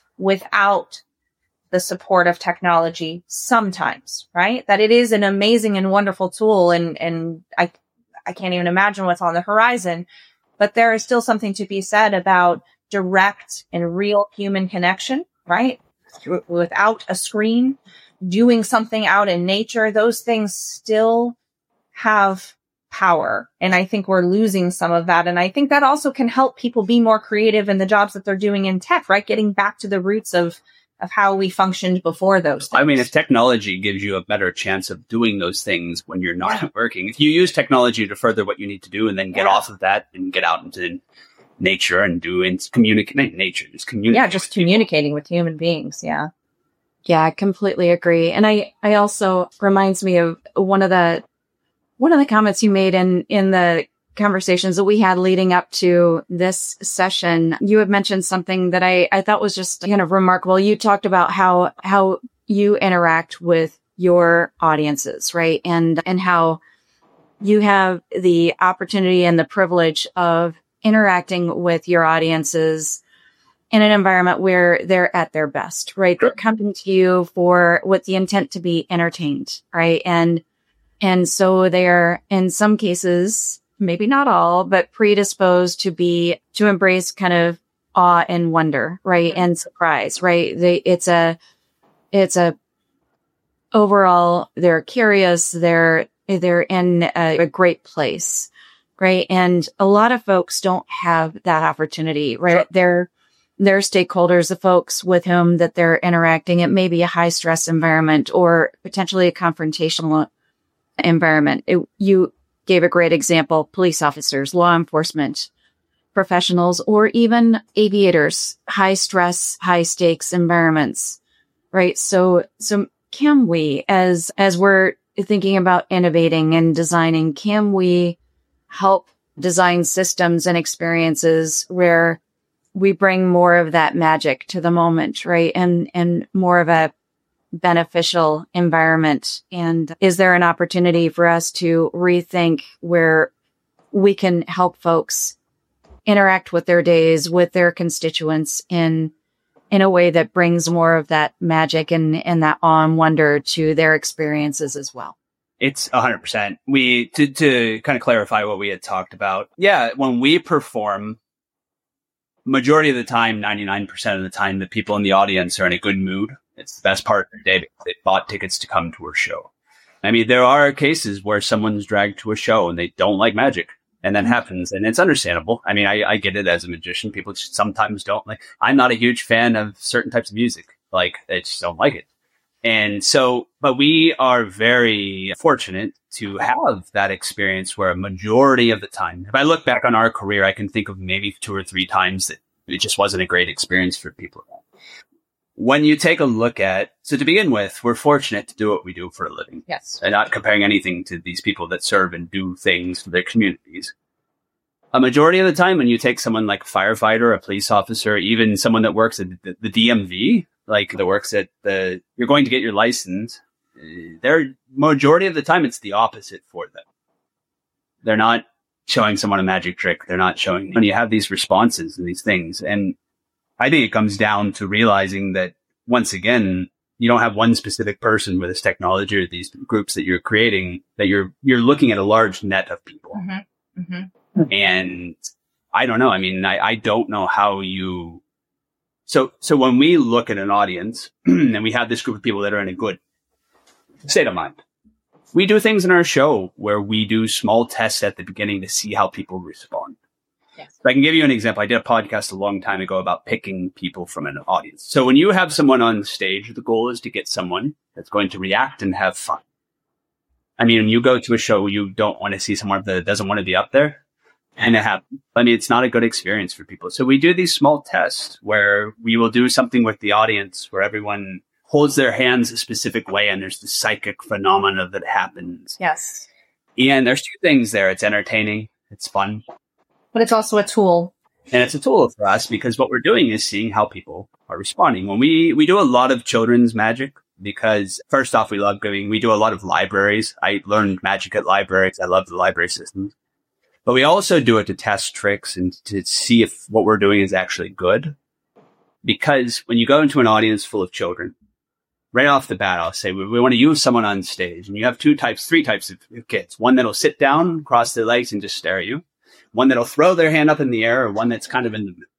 without the support of technology sometimes, right? That it is an amazing and wonderful tool. And, and I, I can't even imagine what's on the horizon, but there is still something to be said about direct and real human connection, right? Without a screen, doing something out in nature, those things still have power. And I think we're losing some of that. And I think that also can help people be more creative in the jobs that they're doing in tech, right? Getting back to the roots of of how we functioned before those things. I mean, if technology gives you a better chance of doing those things when you're not yeah. working, if you use technology to further what you need to do and then get yeah. off of that and get out into nature and do and communicate nature, just communicate. Yeah, just with communicating people. With human beings. Yeah. Yeah, I completely agree. And I, I also reminds me of one of the, one of the comments you made in, in the conversations that we had leading up to this session. You had mentioned something that I, I thought was just kind of remarkable. You talked about how, how you interact with your audiences, right? And, and how you have the opportunity and the privilege of interacting with your audiences in an environment where they're at their best, right? They're coming to you for with the intent to be entertained, right? And, and so they're in some cases, maybe not all, but predisposed to be, to embrace kind of awe and wonder, right? And surprise, right? They, it's a, it's a overall, they're curious. They're, they're in a, a great place, right? And a lot of folks don't have that opportunity, right? Sure. They're, they're stakeholders, the folks with whom that they're interacting. It may be a high stress environment or potentially a confrontational environment. It, you, gave a great example, police officers, law enforcement professionals, or even aviators, high stress, high stakes environments, right? So, so can we, as, as we're thinking about innovating and designing, can we help design systems and experiences where we bring more of that magic to the moment, right? And, and more of a beneficial environment? And is there an opportunity for us to rethink where we can help folks interact with their days, with their constituents in, in a way that brings more of that magic and, and that awe and wonder to their experiences as well? It's a hundred percent. We, to, to kind of clarify what we had talked about. Yeah. When we perform, majority of the time, ninety-nine percent of the time, the people in the audience are in a good mood. It's the best part of their day because they bought tickets to come to our show. I mean, there are cases where someone's dragged to a show and they don't like magic, and that happens, and it's understandable. I mean, I, I get it as a magician. People just sometimes don't like. I'm not a huge fan of certain types of music. Like, I just don't like it. And so, but we are very fortunate to have that experience where a majority of the time, if I look back on our career, I can think of maybe two or three times that it just wasn't a great experience for people. When you take a look at, so to begin with, we're fortunate to do what we do for a living. Yes. And not comparing anything to these people that serve and do things for their communities. A majority of the time, when you take someone like a firefighter, a police officer, even someone that works at the, the D M V, like that works at the, you're going to get your license, they're majority of the time, it's the opposite for them. They're not showing someone a magic trick. They're not showing, when you have these responses and these things. And I think it comes down to realizing that once again, you don't have one specific person with this technology or these groups that you're creating, that you're, you're looking at a large net of people. Mm-hmm. Mm-hmm. And I don't know. I mean, I, I don't know how you, so, so when we look at an audience and we have this group of people that are in a good state of mind, we do things in our show where we do small tests at the beginning to see how people respond. Yes. So I can give you an example. I did a podcast a long time ago about picking people from an audience. So when you have someone on stage, the goal is to get someone that's going to react and have fun. I mean, when you go to a show, you don't want to see someone that doesn't want to be up there. And it happens. I mean, it's not a good experience for people. So we do these small tests where we will do something with the audience where everyone holds their hands a specific way and there's the psychic phenomena that happens. Yes. And there's two things there. It's entertaining. It's fun. But it's also a tool. And it's a tool for us because what we're doing is seeing how people are responding. When we, we do a lot of children's magic because first off, we love giving, we do a lot of libraries. I learned magic at libraries. I love the library systems. But we also do it to test tricks and to see if what we're doing is actually good. Because when you go into an audience full of children, right off the bat, I'll say, we, we want to use someone on stage. And you have two types, three types of kids. One that'll sit down, cross their legs and just stare at you. One that'll throw their hand up in the air, or one that's kind of in the middle.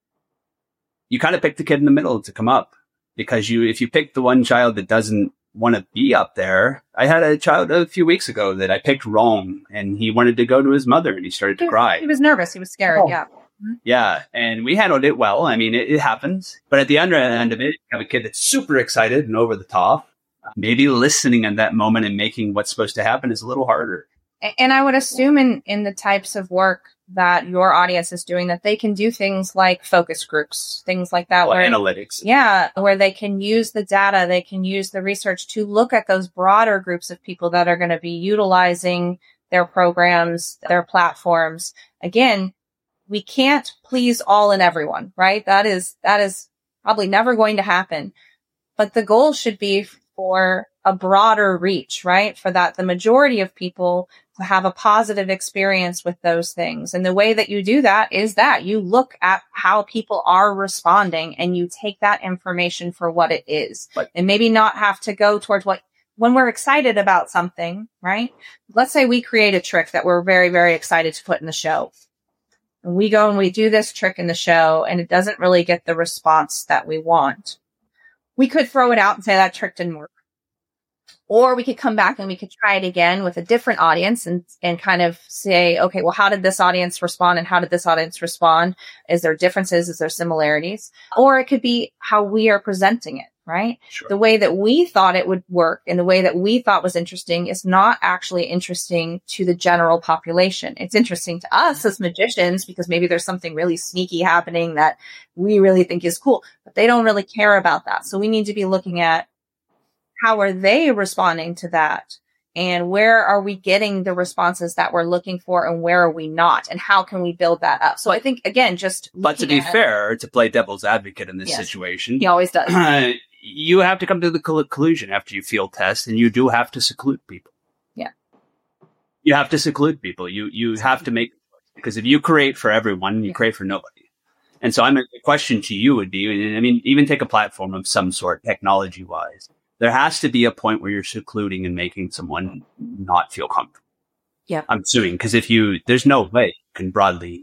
You kind of pick the kid in the middle to come up. Because you, if you pick the one child that doesn't want to be up there, I had a child a few weeks ago that I picked wrong and he wanted to go to his mother and he started to cry. He was nervous. He was scared. Oh. Yeah. Yeah. And we handled it well. I mean, it, it happens. But at the other end of it, you have a kid that's super excited and over the top. Maybe listening in that moment and making what's supposed to happen is a little harder. And I would assume in, in the types of work that your audience is doing that they can do things like focus groups, things like that. Well, where, analytics. Yeah, where they can use the data, they can use the research to look at those broader groups of people that are going to be utilizing their programs, their platforms. Again, we can't please all and everyone, right? That is, that is probably never going to happen. But the goal should be for a broader reach, right? For that, the majority of people to have a positive experience with those things. And the way that you do that is that you look at how people are responding and you take that information for what it is. Right. And maybe not have to go towards what, when we're excited about something, right? Let's say we create a trick that we're very, very excited to put in the show. And we go and we do this trick in the show and it doesn't really get the response that we want. We could throw it out and say that trick didn't work. Or we could come back and we could try it again with a different audience and, and kind of say, okay, well, how did this audience respond and how did this audience respond? Is there differences? Is there similarities? Or it could be how we are presenting it, right? Sure. The way that we thought it would work and the way that we thought was interesting is not actually interesting to the general population. It's interesting to us as magicians because maybe there's something really sneaky happening that we really think is cool, but they don't really care about that. So we need to be looking at how are they responding to that? And where are we getting the responses that we're looking for and where are we not? And how can we build that up? So I think, again, just But to be at, fair, to play devil's advocate in this Yes. situation, he always does. uh, you have to come to the col- conclusion after you field test and you do have to seclude people. Yeah. You have to seclude people. You, you have to make, because if you create for everyone, you Yeah. create for nobody. And so I'm a the question to you would be, I mean, even take a platform of some sort, technology wise. There has to be a point where you're secluding and making someone not feel comfortable. Yeah. I'm assuming, because if you, there's no way you can broadly.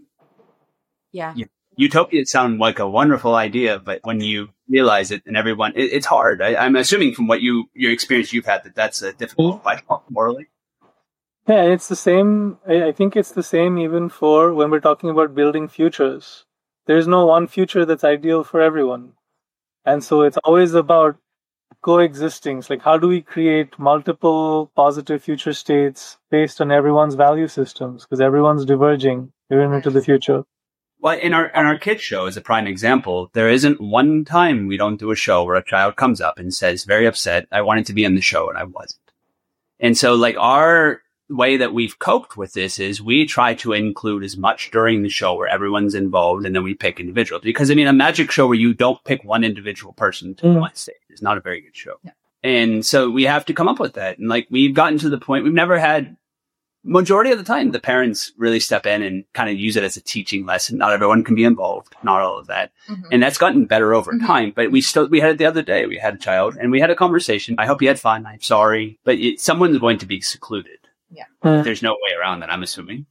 Yeah. Yeah. Utopia sound like a wonderful idea, but when you realize it and everyone, it, it's hard. I, I'm assuming from what you, your experience you've had that that's a difficult fight morally. Yeah, it's the same. I I think it's the same even for when we're talking about building futures. There's no one future that's ideal for everyone. And so it's always about coexisting. It's like, how do we create multiple positive future states based on everyone's value systems? Because everyone's diverging even into the future. Well, in our in our kids show, as a prime example, there isn't one time we don't do a show where a child comes up and says, very upset, I wanted to be in the show and I wasn't. And so, like, our way that we've coped with this is we try to include as much during the show where everyone's involved, and then we pick individuals. Because, I mean, a magic show where you don't pick one individual person to Mm. go on stage is not a very good show. Yeah. And so we have to come up with that. And, like, we've gotten to the point, we've never had, majority of the time, the parents really step in and kind of use it as a teaching lesson. Not everyone can be involved, not all of that. Mhm. And that's gotten better over Mhm. time. But we still, we had it the other day. We had a child and we had a conversation. I hope you had fun. I'm sorry. But it, someone's going to be secluded. Mm. There's no way around that, I'm assuming.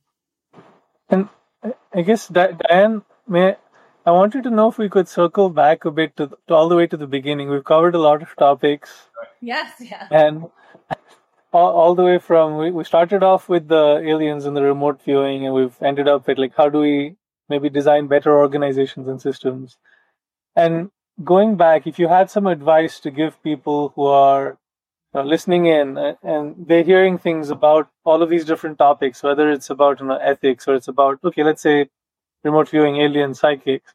And I- I guess, Di- Diane, may I wanted to know if we could circle back a bit to, the, to all the way to the beginning. We've covered a lot of topics, Yes, yeah. and all, all the way from we, we started off with the aliens and the remote viewing, and we've ended up at like how do we maybe design better organizations and systems. And going back, if you had some advice to give people who are uh, listening in uh, and they're hearing things about all of these different topics, whether it's about you know ethics or it's about okay, let's say remote viewing, alien, psychics.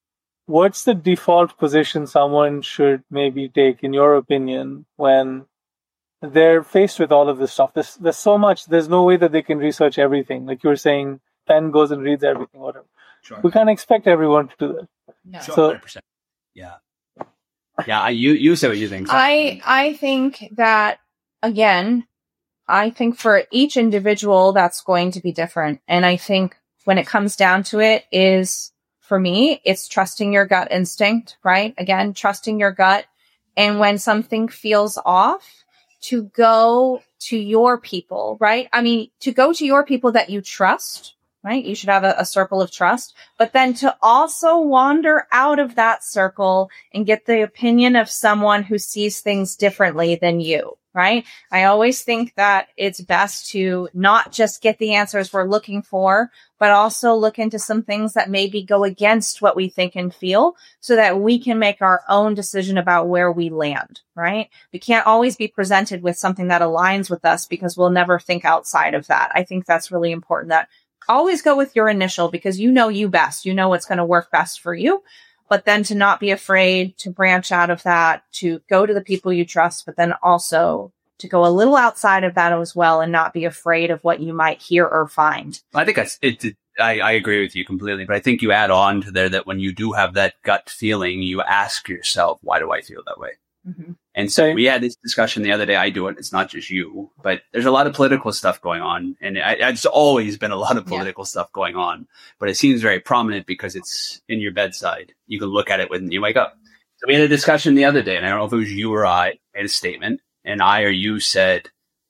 What's the default position someone should maybe take, in your opinion, when they're faced with all of this stuff? There's, there's so much, there's no way that they can research everything. Like you were saying, Penn goes and reads everything, whatever. Sure. We can't expect everyone to do that. No. Sure, So- one hundred percent. Yeah. Yeah, I, you, you say what you think. I I think that again, I think for each individual that's going to be different. And I think when it comes down to it is for me, it's trusting your gut instinct, right? Again, trusting your gut. And when something feels off, to go to your people, right? I mean, to go to your people that you trust, right? You should have a, a circle of trust, but then to also wander out of that circle and get the opinion of someone who sees things differently than you, right? I always think that it's best to not just get the answers we're looking for, but also look into some things that maybe go against what we think and feel so that we can make our own decision about where we land, right? We can't always be presented with something that aligns with us because we'll never think outside of that. I think that's really important, that always go with your initial because you know you best. You know what's going to work best for you. But then to not be afraid to branch out of that, to go to the people you trust, but then also to go a little outside of that as well and not be afraid of what you might hear or find. I think that's, it, it, I, I agree with you completely, but I think you add on to there that when you do have that gut feeling, you ask yourself, why do I feel that way? Mm-hmm. And so Okay. we had this discussion the other day. I do it. It's not just you, but there's a lot of political stuff going on. And I, it's always been a lot of Yeah. political stuff going on, but it seems very prominent because it's in your bedside. You can look at it when you wake up. So we had a discussion the other day, and I don't know if it was you or I made a statement, and I or you said,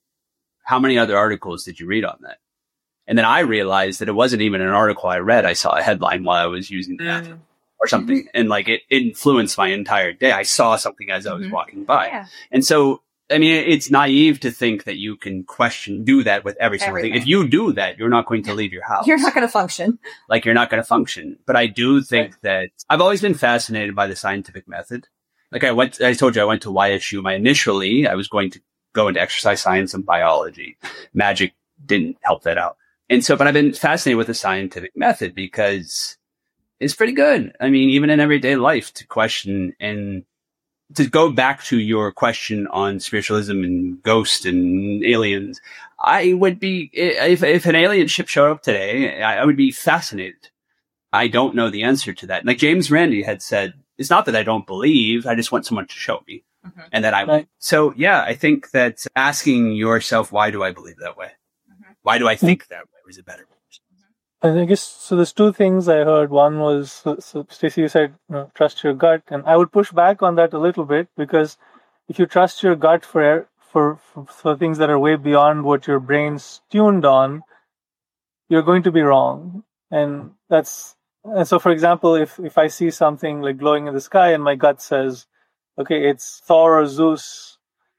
how many other articles did you read on that? And then I realized that it wasn't even an article I read. I saw a headline while I was using the bathroom or something. And like it influenced my entire day. I saw something as I was Mhm. walking by. Yeah. And so, I mean, it's naive to think that you can question, do that with every single thing. Everything. If you do that, you're not going to leave your house. You're not going to function. Like you're not going to function. But I do think that I've always been fascinated by the scientific method. Like I went, I told you I went to Y S U. My initially, I was going to go into exercise science and biology. Magic didn't help that out. And so, but I've been fascinated with the scientific method because it's pretty good. I mean, even in everyday life to question and to go back to your question on spiritualism and ghosts and aliens, I would be, if, if an alien ship showed up today, I, I would be fascinated. I don't know the answer to that. Like James Randi had said, it's not that I don't believe, I just want someone to show me. Mhm. And that I, Right. so yeah, I think that asking yourself, why do I believe that way? Mhm. Why do I think that way? Is it better? And I guess so. There's two things I heard. One was, so, so Stacey, you said, you know, trust your gut, and I would push back on that a little bit because if you trust your gut for for for, for things that are way beyond what your brain's tuned on, you're going to be wrong. And that's and so. For example, if if I see something like glowing in the sky and my gut says, okay, it's Thor or Zeus,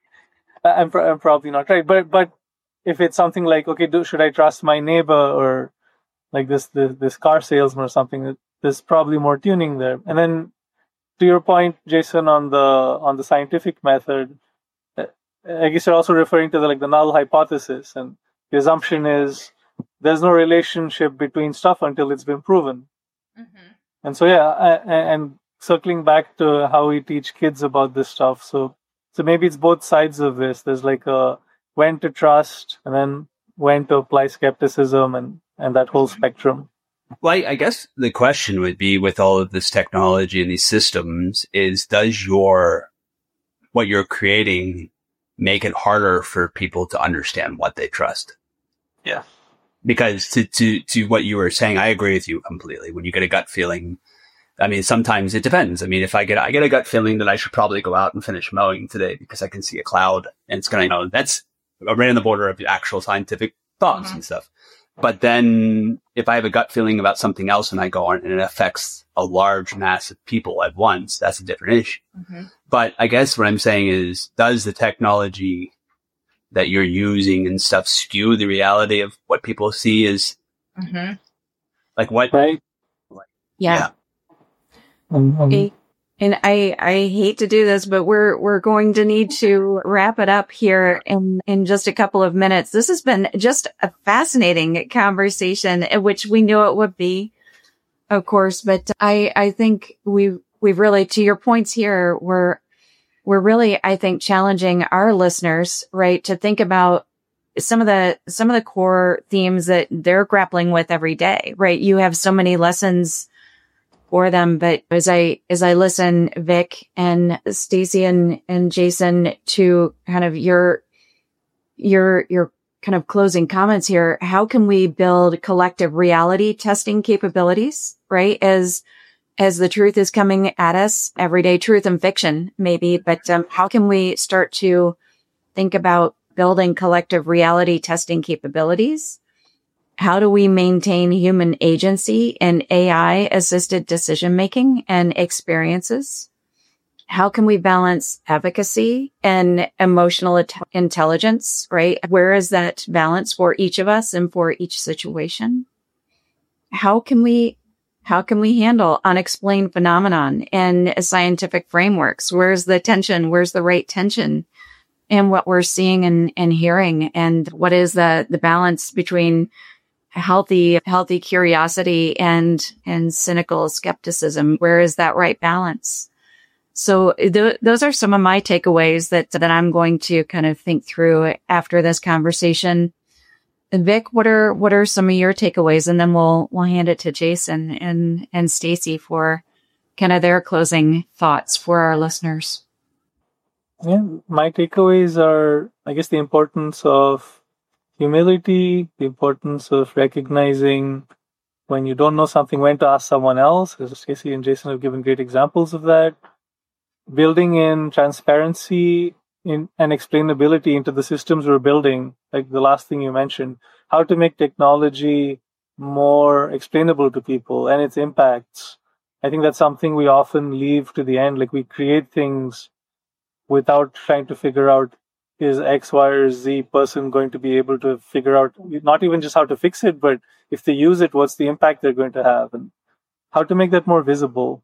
I'm, pro- I'm probably not right. But but if it's something like, okay, do, should I trust my neighbor or like this, this this car salesman or something, there's probably more tuning there. And then to your point, Jason, on the on the scientific method, I guess you're also referring to the like the null hypothesis, and the assumption is there's no relationship between stuff until it's been proven. Mm-hmm. And so, yeah, I, and circling back to how we teach kids about this stuff. So, so maybe it's both sides of this. There's like a when to trust and then when to apply skepticism and, and that whole spectrum. Well, I, I guess the question would be with all of this technology and these systems is, does your, what you're creating make it harder for people to understand what they trust? Yeah. Because to, to, to what you were saying, I agree with you completely. When you get a gut feeling, I mean, sometimes it depends. I mean, if I get, I get a gut feeling that I should probably go out and finish mowing today because I can see a cloud and it's going to, you know, that's right on the border of actual scientific thoughts mm-hmm. and stuff. But then if I have a gut feeling about something else and I go on and it affects a large mass of people at once, that's a different issue. Mm-hmm. But I guess what I'm saying is, does the technology that you're using and stuff skew the reality of what people see as mm-hmm. like what? Right. Like, yeah. yeah. Um, um, okay. And I, I hate to do this, but we're, we're going to need to wrap it up here in, in just a couple of minutes. This has been just a fascinating conversation, which we knew it would be, of course, but I, I think we, we've really, to your points here, we're, we're really, I think, challenging our listeners, right, to think about some of the, some of the core themes that they're grappling with every day, right? You have so many lessons for them. But as I, as I listen, Vic and Stacey and, and Jason, to kind of your, your, your kind of closing comments here, how can we build collective reality testing capabilities, right? As, as the truth is coming at us, everyday truth and fiction, maybe, but um, how can we start to think about building collective reality testing capabilities? How do we maintain human agency and A I-assisted decision-making and experiences? How can we balance efficacy and emotional it- intelligence, right? Where is that balance for each of us and for each situation? How can we, how can we handle unexplained phenomenon and scientific frameworks? Where's the tension? Where's the right tension in what we're seeing and, and hearing? And what is the, the balance between healthy, healthy curiosity and, and cynical skepticism? Where is that right balance? So th- those are some of my takeaways that, that I'm going to kind of think through after this conversation. And Vic, what are, what are some of your takeaways? And then we'll, we'll hand it to Jason and, and Stacey for kind of their closing thoughts for our listeners. Yeah, my takeaways are, I guess, the importance of humility, the importance of recognizing when you don't know something, when to ask someone else. As Stacey and Jason have given great examples of that. Building in transparency in, and explainability into the systems we're building, like the last thing you mentioned, how to make technology more explainable to people and its impacts. I think that's something we often leave to the end. Like, we create things without trying to figure out, is X, Y, or Z person going to be able to figure out not even just how to fix it, but if they use it, what's the impact they're going to have and how to make that more visible.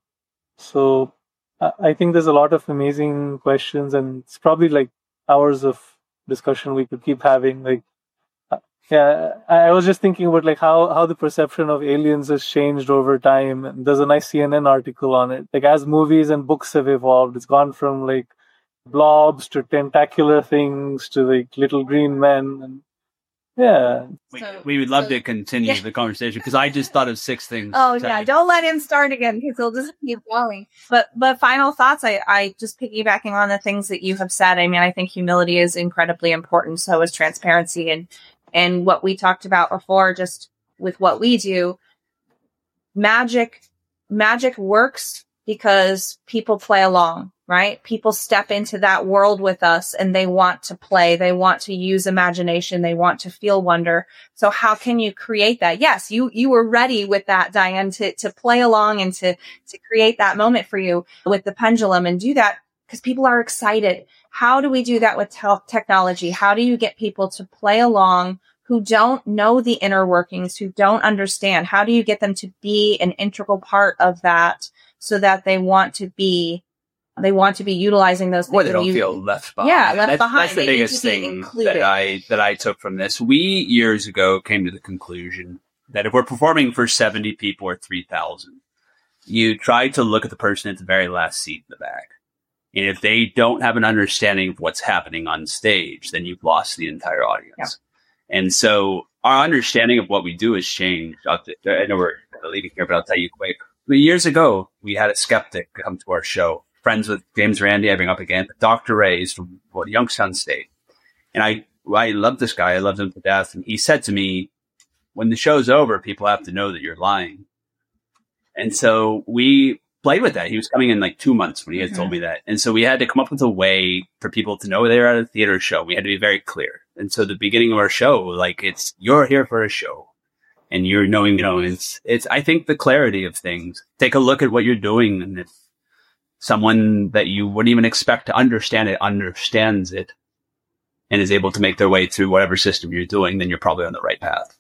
So uh, I think there's a lot of amazing questions, and it's probably like hours of discussion we could keep having. Like, uh, yeah, I, I was just thinking about like how, how the perception of aliens has changed over time. And there's a nice C N N article on it. Like, as movies and books have evolved, it's gone from like blobs to tentacular things to like little green men, and yeah. We, So- we would love so- to continue Yeah. the conversation because I just thought of six things. Oh to- yeah, don't let him start again because he'll just keep going. But but final thoughts. I I just piggybacking on the things that you have said. I mean, I think humility is incredibly important. So is transparency, and and what we talked about before, just with what we do. Magic magic works because people play along, right? People step into that world with us and they want to play. They want to use imagination. They want to feel wonder. So how can you create that? Yes, you, you were ready with that, Diane, to, to play along and to, to create that moment for you with the pendulum and do that because people are excited. How do we do that with te- technology? How do you get people to play along who don't know the inner workings, who don't understand? How do you get them to be an integral part of that so that they want to be, they want to be utilizing those things? Or they that don't you- feel left behind. Yeah, left that's, behind. That's the They need biggest to be thing included. that I that I took from this. We years ago came to the conclusion that if we're performing for seventy people or three thousand, you try to look at the person at the very last seat in the back. And if they don't have an understanding of what's happening on stage, then you've lost the entire audience. Yeah. And so our understanding of what we do has changed. I know we're leaving here, but I'll tell you quick. Years ago, we had a skeptic come to our show, friends with James Randi, I bring up again, Doctor Ray is from what, Youngstown State. And I, I love this guy. I loved him to death. And he said to me, when the show's over, people have to know that you're lying. And so we played with that. He was coming in like two months when he had mm-hmm. told me that. And so we had to come up with a way for people to know they were at a theater show. We had to be very clear. And so the beginning of our show, like it's, you're here for a show. And you're knowing, you know, it's, it's, I think the clarity of things. Take a look at what you're doing. And if someone that you wouldn't even expect to understand it understands it and is able to make their way through whatever system you're doing, then you're probably on the right path.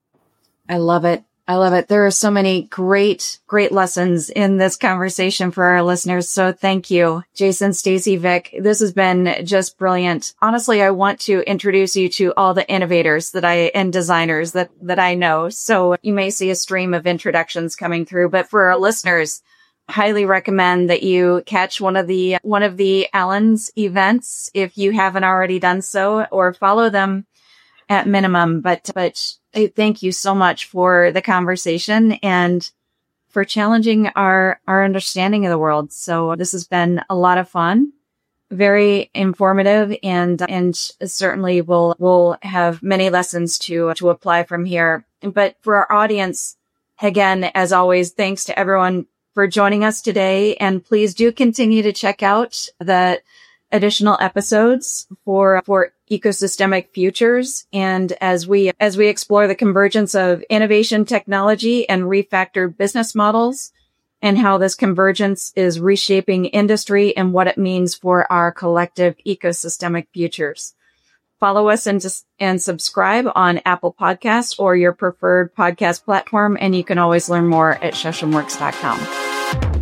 I love it. I love it. There are so many great, great lessons in this conversation for our listeners. So thank you, Jason, Stacy, Vic. This has been just brilliant. Honestly, I want to introduce you to all the innovators that I and designers that, that I know. So you may see a stream of introductions coming through, but for our listeners, highly recommend that you catch one of the, one of the Allen's events if you haven't already done so, or follow them at minimum. But, but I thank you so much for the conversation and for challenging our, our understanding of the world. So this has been a lot of fun, very informative, and, and certainly will, will have many lessons to, to apply from here. But for our audience, again, as always, thanks to everyone for joining us today. And please do continue to check out the additional episodes for, for ecosystemic futures. And as we, as we explore the convergence of innovation, technology, and refactored business models, and how this convergence is reshaping industry and what it means for our collective ecosystemic futures. Follow us and, and subscribe on Apple Podcasts or your preferred podcast platform. And you can always learn more at shoshamworks dot com.